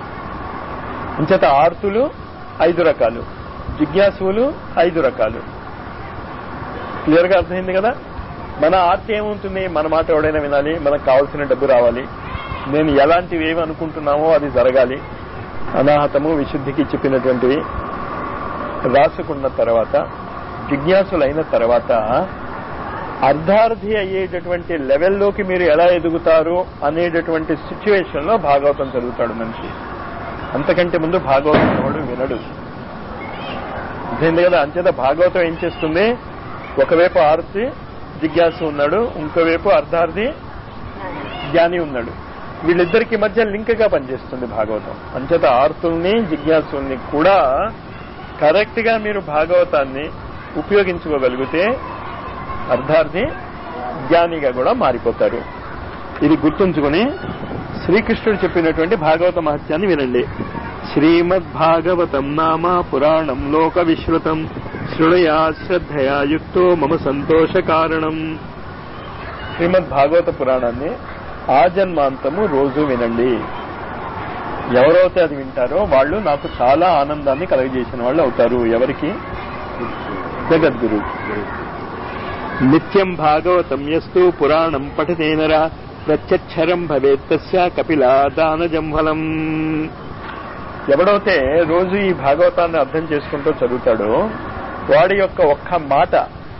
ఇంచేత ఆర్తులు ఐదు రకాలు, జిజ్ఞాసులు ఐదు రకాలు. క్లియర్ గా అర్థమైంది కదా? మన ఆర్తి ఏముంటుంది? మన మాట ఎవడైనా వినాలి, మనకు కావాల్సిన డబ్బు రావాలి, నేను ఎలాంటివి ఏమి అనుకుంటున్నామో అది జరగాలి. అనాహతము విశుద్ధికి చెప్పినటువంటివి రాసుకున్న తర్వాత, జిజ్ఞాసులైన తర్వాత అర్ధార్థి అయ్యేటటువంటి లెవెల్లోకి మీరు ఎలా ఎదుగుతారు అనేటటువంటి సిచ్యువేషన్ లో భాగవతం చదువుతాడు మనిషి. అంతకంటే ముందు భాగవతం ఎవడు వినడు. అర్థమైంది కదా? అంచేత భాగవతం ఏం చేస్తుంది? ఒకవైపు ఆర్తి జిజ్ఞాసు ఉన్నాడు, ఇంకోవైపు అర్ధార్థి జ్ఞాని ఉన్నాడు. వీళ్ళిద్దరికి మధ్య లింక్ గా పనిచేస్తుంది భాగవతం. అంచేత ఆర్తుల్ని జిజ్ఞాసుల్ని కూడా కరెక్ట్ గా మీరు భాగవతాన్ని ఉపయోగించుకోగలిగితే అర్ధార్థి జ్ఞానిగా కూడా మారిపోతారు. ఇది గుర్తుంచుకుని శ్రీకృష్ణుడు చెప్పినటువంటి భాగవత మహత్యాన్ని వినండి. శ్రీమద్భాగవతం నామ పురాణం లోక విశ్రుతం శృణయా శ్రద్ధయా యుక్తో మమ సంతోష కారణం. శ్రీమద్ భాగవత పురాణాన్ని ఆజన్మాంతము రోజు వినండి. ఎవరైతే అది వింటారో వాళ్ళు నాకు చాలా ఆనందాన్ని కలగజేసిన వాళ్ళు అవుతారు. ఎవరికి? జగద్గురు. నిత్యం భాగవతం యస్తు పురాణం పఠతేనరా ప్రత్యక్షరం భవేత్ తస్య కపిలా దానజం ఫలం. ఎవడైతే రోజు ఈ భాగవతాన్ని అర్థం చేసుకుంటూ చదువుతాడో వాడి యొక్క ఒక్క మాట,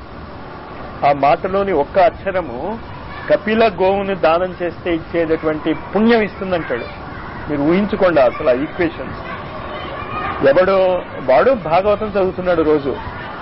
ఆ మాటలోని ఒక్క అక్షరము కపిల గోవుని దానం చేస్తే ఇచ్చేటటువంటి పుణ్యం ఇస్తుందంటాడు. మీరు ఊహించుకోండి అసలు ఆ ఈక్వేషన్స్. ఎవడో వాడు భాగవతం చదువుతున్నాడు రోజు.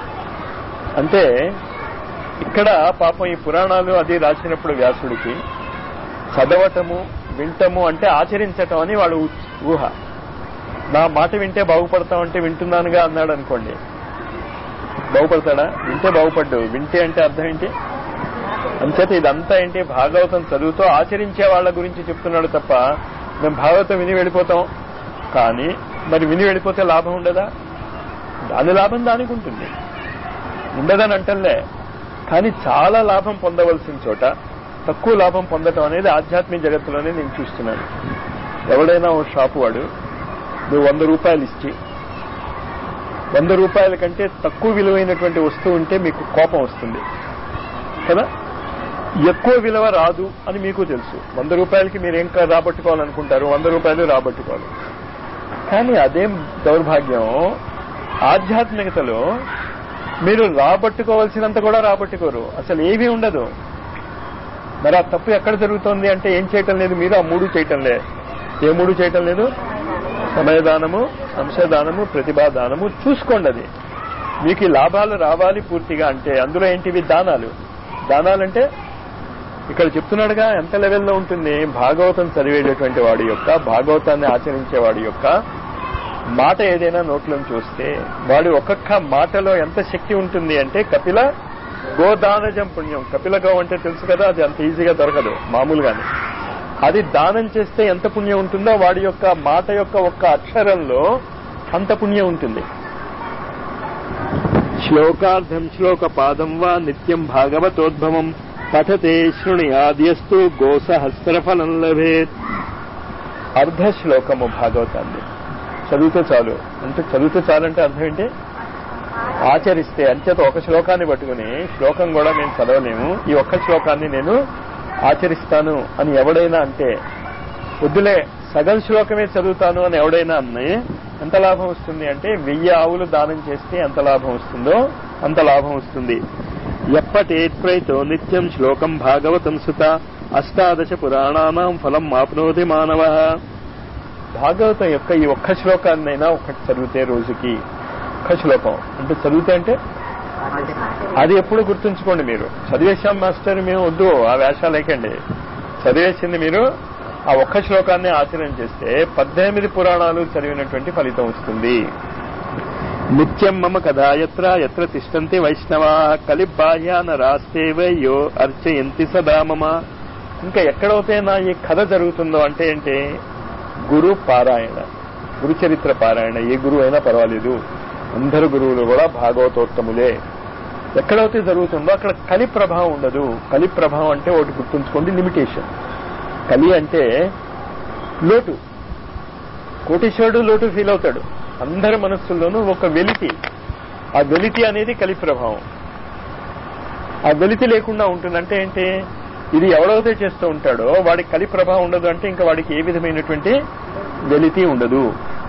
అంటే ఇక్కడ పాపం ఈ పురాణాలు అది రాసినప్పుడు వ్యాసుడికి చదవటము వింటము అంటే ఆచరించటం అని వాడు ఊహ. నా మాట వింటే బాగుపడతామంటే వింటున్నానుగా అన్నాడు అనుకోండి, బాగుపడతాడా? వింటే బాగుపడ్డు. వింటే అంటే అర్థం ఏంటి? అంచేత ఇదంతా ఏంటి? భాగవతం చదువుతూ ఆచరించే వాళ్ళ గురించి చెప్తున్నాడు తప్ప మేము భాగవతం విని వెళ్ళిపోతాం. కానీ మరి విని వెళ్ళిపోతే లాభం ఉండదా? దాని లాభం దానికి ఉంటుంది, ఉండదని అంటలే. కానీ చాలా లాభం పొందవలసిన చోట తక్కువ లాభం పొందటం అనేది ఆధ్యాత్మిక జగత్తులోనే నేను చూస్తున్నాను. ఎవడైనా ఓ షాపు వాడు నువ్వు వంద రూపాయలు ఇచ్చి వంద రూపాయల కంటే తక్కువ విలువైనటువంటి వస్తువు ఉంటే మీకు కోపం వస్తుంది కదా. ఎక్కువ విలువ రాదు అని మీకు తెలుసు. వంద రూపాయలకి మీరు ఏం రాబట్టుకోవాలనుకుంటారు? వంద రూపాయలు రాబట్టుకోవాలి. కానీ అదేం దౌర్భాగ్యం, ఆధ్యాత్మికతలో మీరు రాబట్టుకోవాల్సినంత కూడా రాబట్టుకోరు, అసలు ఏమీ ఉండదు. మరి ఆ తప్పు ఎక్కడ జరుగుతోంది అంటే ఏం చేయటం లేదు, మీరు ఆ మూడు చేయటం లేదు. ఏ మూడు చేయటం లేదు? సమయదానము, సంశయదానము, ప్రతిభాదానము. చూసుకోండి, అది మీకు ఈ లాభాలు రావాలి పూర్తిగా. అంటే అందులో ఏంటివి? దానాలు. దానాలంటే ఇక్కడ చెప్తున్నాడుగా ఎంత లెవెల్లో ఉంటుంది. భాగవతం చదివేటటువంటి వాడి యొక్క, భాగవతాన్ని ఆచరించే వాడి యొక్క మాట ఏదైనా నోట్లోంచి వస్తే వాడి ఒక్కొక్క మాటలో ఎంత శక్తి ఉంటుంది అంటే కపిల గోదానజం పుణ్యం. కపిల గో అంటే తెలుసు కదా, అది అంత ఈజీగా దొరకదు మామూలుగానే. అది దానం చేస్తే ఎంత పుణ్యం ఉంటుందో వాడి యొక్క మాట యొక్క ఒక్క అక్షరంలో అంత పుణ్యం ఉంటుంది. శ్లోకార్థం శ్లోక పాదం వా నిత్యం భాగవతోద్భవం పఠతే శృణుయాద్యస్తు గోసహస్రఫలం లభేత్. అర్ధ శ్లోకము భాగవతాన్ని చదివితే చాలు. అంటే చదివితే చాలంటే అర్థం ఏంటి? ఆచరిస్తే. అంచేత ఒక శ్లోకాన్ని పట్టుకుని శ్లోకం కూడా మేము చదవలేము, ఈ ఒక్క శ్లోకాన్ని నేను ఆచరిస్తాను అని ఎవడైనా అంటే, వద్దులే సగం శ్లోకమే చదువుతాను అని ఎవడైనా అన్నీ ఎంత లాభం వస్తుంది అంటే, వెయ్యి ఆవులు దానం చేస్తే ఎంత లాభం వస్తుందో అంత లాభం వస్తుంది. ఎప్పటేత్ప్రైతో నిత్యం శ్లోకం భాగవతం సుత అష్టాదశ పురాణానాం ఫలం ఆప్నోతి మానవ. భాగవతం యొక్క ఈ ఒక్క శ్లోకాన్నైనా ఒకటి చదివితే రోజుకి, ఒక్క శ్లోకం అంటే చదివితే అంటే అది ఎప్పుడు గుర్తుంచుకోండి. మీరు చదివేశాం మాస్టర్ మేము వద్దు ఆ వేషాలు లేకండి. చదివేసింది మీరు ఆ ఒక్క శ్లోకాన్ని ఆచరణ చేస్తే పద్దెనిమిది పురాణాలు చదివినటువంటి ఫలితం వస్తుంది. నిత్యం మమ కథా యత్ర యత్ర తిష్టంతి వైష్ణవా కలిబాహ్యాన రాస్తేవ యో అర్చయంతి సదా మమ. ఇంకా ఎక్కడైతే నా ఈ కథ జరుగుతుందో అంటే ఏంటి, గురు పారాయణ, గురుచరిత్ర పారాయణ. ఏ గురువు అయినా పర్వాలేదు, అందరు గురువులు కూడా భాగవతోత్తములే. ఎక్కడైతే జరుగుతుందో అక్కడ కలి ప్రభావం ఉండదు. కలి ప్రభావం అంటే ఒకటి గుర్తుంచుకోండి, లిమిటేషన్. కలి అంటే లోటు. కోటీశ్వరుడు లోటు ఫీల్ అవుతాడు. అందరి మనస్సుల్లోనూ ఒక వెలితి. ఆ వెలితి అనేది కలి ప్రభావం. ఆ వెలితి లేకుండా ఉంటుందంటే ఏంటి, ఇది ఎవడైతే చేస్తూ ఉంటాడో వాడికి కలి ప్రభావం ఉండదు. అంటే ఇంకా వాడికి ఏ విధమైనటువంటి వెలితి ఉండదు.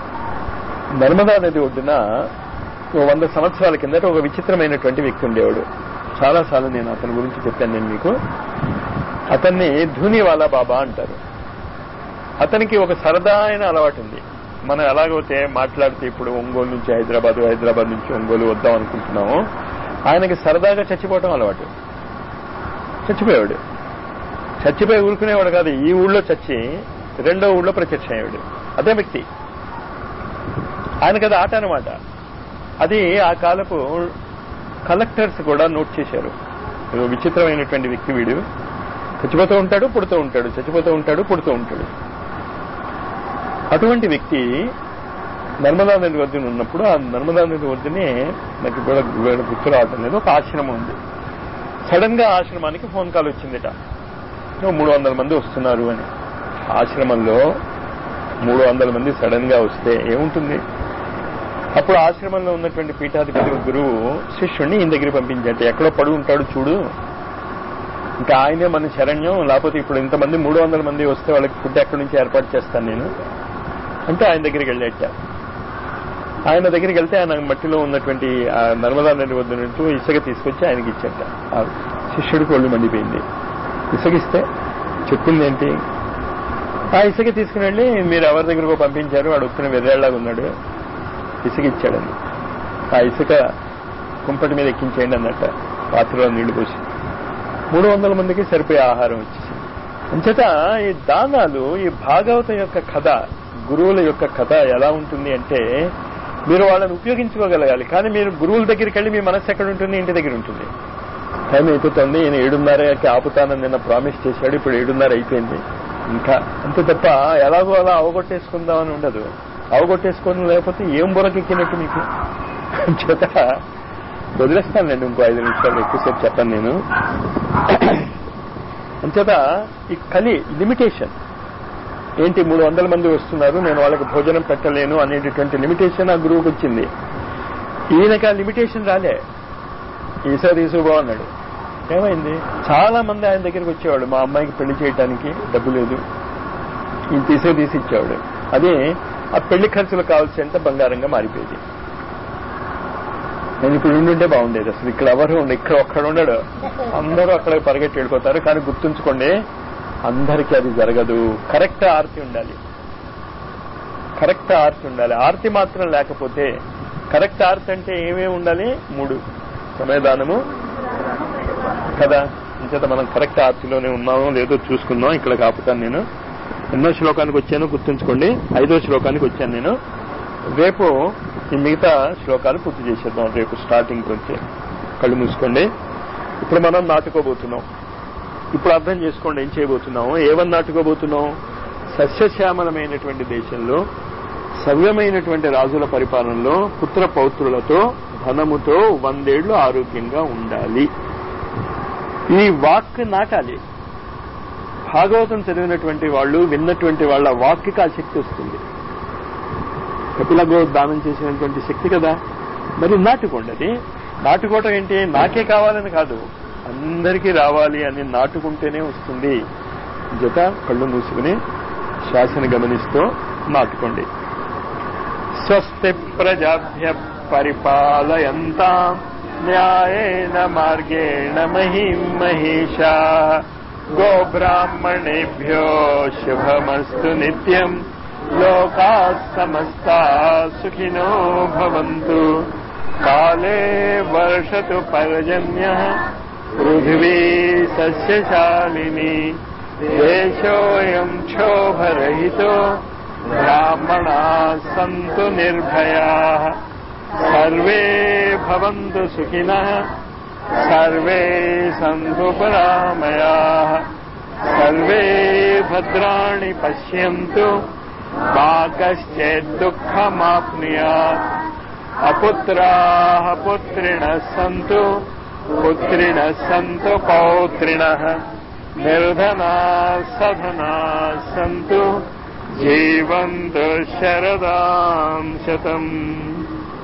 నర్మదా నది ఒడ్డున వంద సంవత్సరాల కిందట ఒక విచిత్రమైనటువంటి వ్యక్తి ఉండేవాడు. చాలాసార్లు నేను అతని గురించి చెప్పాను నేను మీకు. అతన్ని ధూనివాలా బాబా అంటారు. అతనికి ఒక సరదా అయిన అలవాటు ఉంది. మనం ఎలాగైతే మాట్లాడితే ఇప్పుడు ఒంగోలు నుంచి హైదరాబాద్, హైదరాబాద్ నుంచి ఒంగోలు వద్దాం అనుకుంటున్నాము, ఆయనకి సరదాగా చచ్చిపోవటం అలవాటు. చచ్చిపోయాడు. చచ్చిపోయి ఊరుకునేవాడు కాదు, ఈ ఊళ్ళో చచ్చి రెండో ఊళ్ళో ప్రత్యక్షం అయ్యాడు. అదే వ్యక్తి. ఆయనకి అది ఆట అనమాట. అది ఆ కాలపు కలెక్టర్స్ కూడా నోట్ చేశారు. విచిత్రమైనటువంటి వ్యక్తి వీడు. చచ్చిపోతూ ఉంటాడు, పుడుతూ ఉంటాడు, చచ్చిపోతూ ఉంటాడు, పుడుతూ ఉంటాడు. అటువంటి వ్యక్తి నర్మదా నది వద్దన ఉన్నప్పుడు, ఆ నర్మదా నది వద్దనే నాకు కూడా గుర్తు రావటం లేదు, ఒక ఆశ్రమం ఉంది. సడన్ గా ఆశ్రమానికి ఫోన్ కాల్ వచ్చిందిట, మూడు వందల మంది వస్తున్నారు అని. ఆశ్రమంలో మూడు వందల మంది సడన్ గా వస్తే ఏముంటుంది? అప్పుడు ఆశ్రమంలో ఉన్నటువంటి పీఠాధిపతి గురువు శిష్యుడిని ఈయన దగ్గర పంపించంటే, ఎక్కడో పడు ఉంటాడు చూడు, ఇంకా ఆయనే మన శరణ్యం, లేకపోతే ఇప్పుడు ఇంతమంది మూడు వందల మంది వస్తే వాళ్ళకి ఫుడ్ ఎక్కడి నుంచి ఏర్పాటు చేస్తాను నేను అంటే ఆయన దగ్గరికి వెళ్ళేట. ఆయన దగ్గరికి వెళ్తే ఆయన మట్టిలో ఉన్నటువంటి ఆ నర్మదా నది వద్ద నుంచి ఇసుక తీసుకొచ్చి ఆయనకి ఇచ్చేట. ఆ శిష్యుడికి ఒళ్ళు మండిపోయింది. ఇసుగిస్తే చెప్పింది ఏంటి, ఆ ఇసుక తీసుకుని వెళ్ళి మీరు ఎవరి దగ్గరకు పంపించారు, వాడు ఒప్పుకుని వెర్రేళ్లాగా ఉన్నాడు, ఇసుక ఇచ్చాడని. ఆ ఇసుక కుంపటి మీద ఎక్కించేయండి అన్నట్ట, పాత్రలో నీళ్లు పోసి. మూడు వందల మందికి సరిపోయే ఆహారం వచ్చేసింది. అంచేత ఈ దానాలు, ఈ భాగవతం యొక్క కథ, గురువుల యొక్క కథ ఎలా ఉంటుంది అంటే, మీరు వాళ్ళని ఉపయోగించుకోగలగాలి. కానీ మీరు గురువుల దగ్గరికి వెళ్ళి మీ మనస్సు ఎక్కడ ఉంటుంది, ఇంటి దగ్గర ఉంటుంది. టైం అయిపోతుంది, ఈయన ఏడున్నరకి ఆపుతానని నిన్న ప్రామిస్ చేశాడు, ఇప్పుడు ఏడున్నర అయిపోయింది. ఇంకా అంతే తప్ప ఎలాగో అలా అవగొట్టేసుకుందామని ఉండదు. అవగొట్టేసుకొని లేకపోతే ఏం బుర్రకెక్కినట్టు మీకు. చేత వదిలేస్తానులేండి, ఇంకో ఐదు నిమిషాలు ఎక్కువసేపు చెప్పాను నేను. అంచేత ఈ కలి లిమిటేషన్ ఏంటి, మూడు వందల మంది వస్తున్నారు, నేను వాళ్ళకి భోజనం పెట్టలేను అనేటటువంటి లిమిటేషన్ ఆ గురువుకి వచ్చింది. ఈయనకి ఆ లిమిటేషన్ రాలే. ఈసారి తీసుకుపో అన్నాడు. ఏమైంది, చాలా మంది ఆయన దగ్గరికి వచ్చేవాడు, మా అమ్మాయికి పెళ్లి చేయడానికి డబ్బు లేదు, ఈయన తీసే తీసి ఇచ్చేవాడు. అదే ఆ పెళ్లి ఖర్చులు కావాల్సినంత బంగారంగా మారిపోయేది. నేను ఇప్పుడు ఉండుంటే బాగుండేది. అసలు ఇక్కడ ఎవరు ఉండే, ఇక్కడ ఒక్కడ ఉండడు, అందరూ అక్కడ పరిగెట్టి వెళ్ళిపోతారు. కానీ గుర్తుంచుకోండి, అందరికీ అది జరగదు. కరెక్ట్ ఆర్తి ఉండాలి, కరెక్ట్ ఆర్తి ఉండాలి. ఆర్తి మాత్రం లేకపోతే, కరెక్ట్ ఆర్తి అంటే ఏమేమి ఉండాలి, మూడు, సమయదానము కదా. ఇంచేత మనం కరెక్ట్ ఆర్తిలోనే ఉన్నామో లేదో చూసుకుందాం. ఇక్కడ కాపుతాను నేను. ఎన్నో శ్లోకానికి వచ్చాను గుర్తుంచుకోండి, ఐదో శ్లోకానికి వచ్చాను నేను. రేపు ఈ మిగతా శ్లోకాలు పూర్తి చేసేద్దాం. రేపు స్టార్టింగ్ వచ్చి కళ్ళు మూసుకోండి. ఇప్పుడు మనం నాటుకోబోతున్నాం. ఇప్పుడు అర్థం చేసుకోండి ఏం చేయబోతున్నాము. ఏమని నాటుకోబోతున్నాం, సస్యశ్యామలమైనటువంటి దేశంలో సవ్యమైనటువంటి రాజుల పరిపాలనలో పుత్ర పౌత్రులతో ధనముతో వందేళ్లు ఆరోగ్యంగా ఉండాలి. ఈ వాక్ నాటాలి. భాగవతం చదివినటువంటి వాళ్ళు, విన్నటువంటి వాళ్ళ వాక్కి ఆ శక్తి వస్తుంది. కపిల గో దానం చేసినటువంటి శక్తి కదా. మరి నాటుకోండి. అది నాటుకోవటం ఏంటి, నాకే కావాలని కాదు, అందరికీ రావాలి అని నాటుకుంటేనే వస్తుంది. జత కళ్ళు మూసుకుని శ్వాసను గమనిస్తూ నాటుకోండి. స్వస్తి ప్రజాభ్య పరిపాలయంతాం న్యాయేన మార్గేణ మహిం మహేషా గోబ్రాహ్మణేభ్యో శుభమస్తు నిత్యం లోకాః సమస్తాః సుఖినో భవంతు. కాలే వర్షతు పర్జన్యః పృథివీ సస్యశాలినీ దేశోऽयं క్షోభరహితో బ్రాహ్మణాः సంతు నిర్భయాः सर्वे भवन्तु सुखिनः सर्वे सन्तु परामयाः सर्वे भद्राणि पश्यन्तु मा कश्चित् दुःखमाप्नुयात् अपुत्राः पुत्रिणः सन्तु पुत्रिणः सन्तु पौत्रिणः निर्धनाः सधनाः सन्तु जीवन्तु शरदां शतम्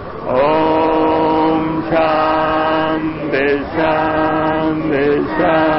ॐ शान्ति शान्ति शान्ति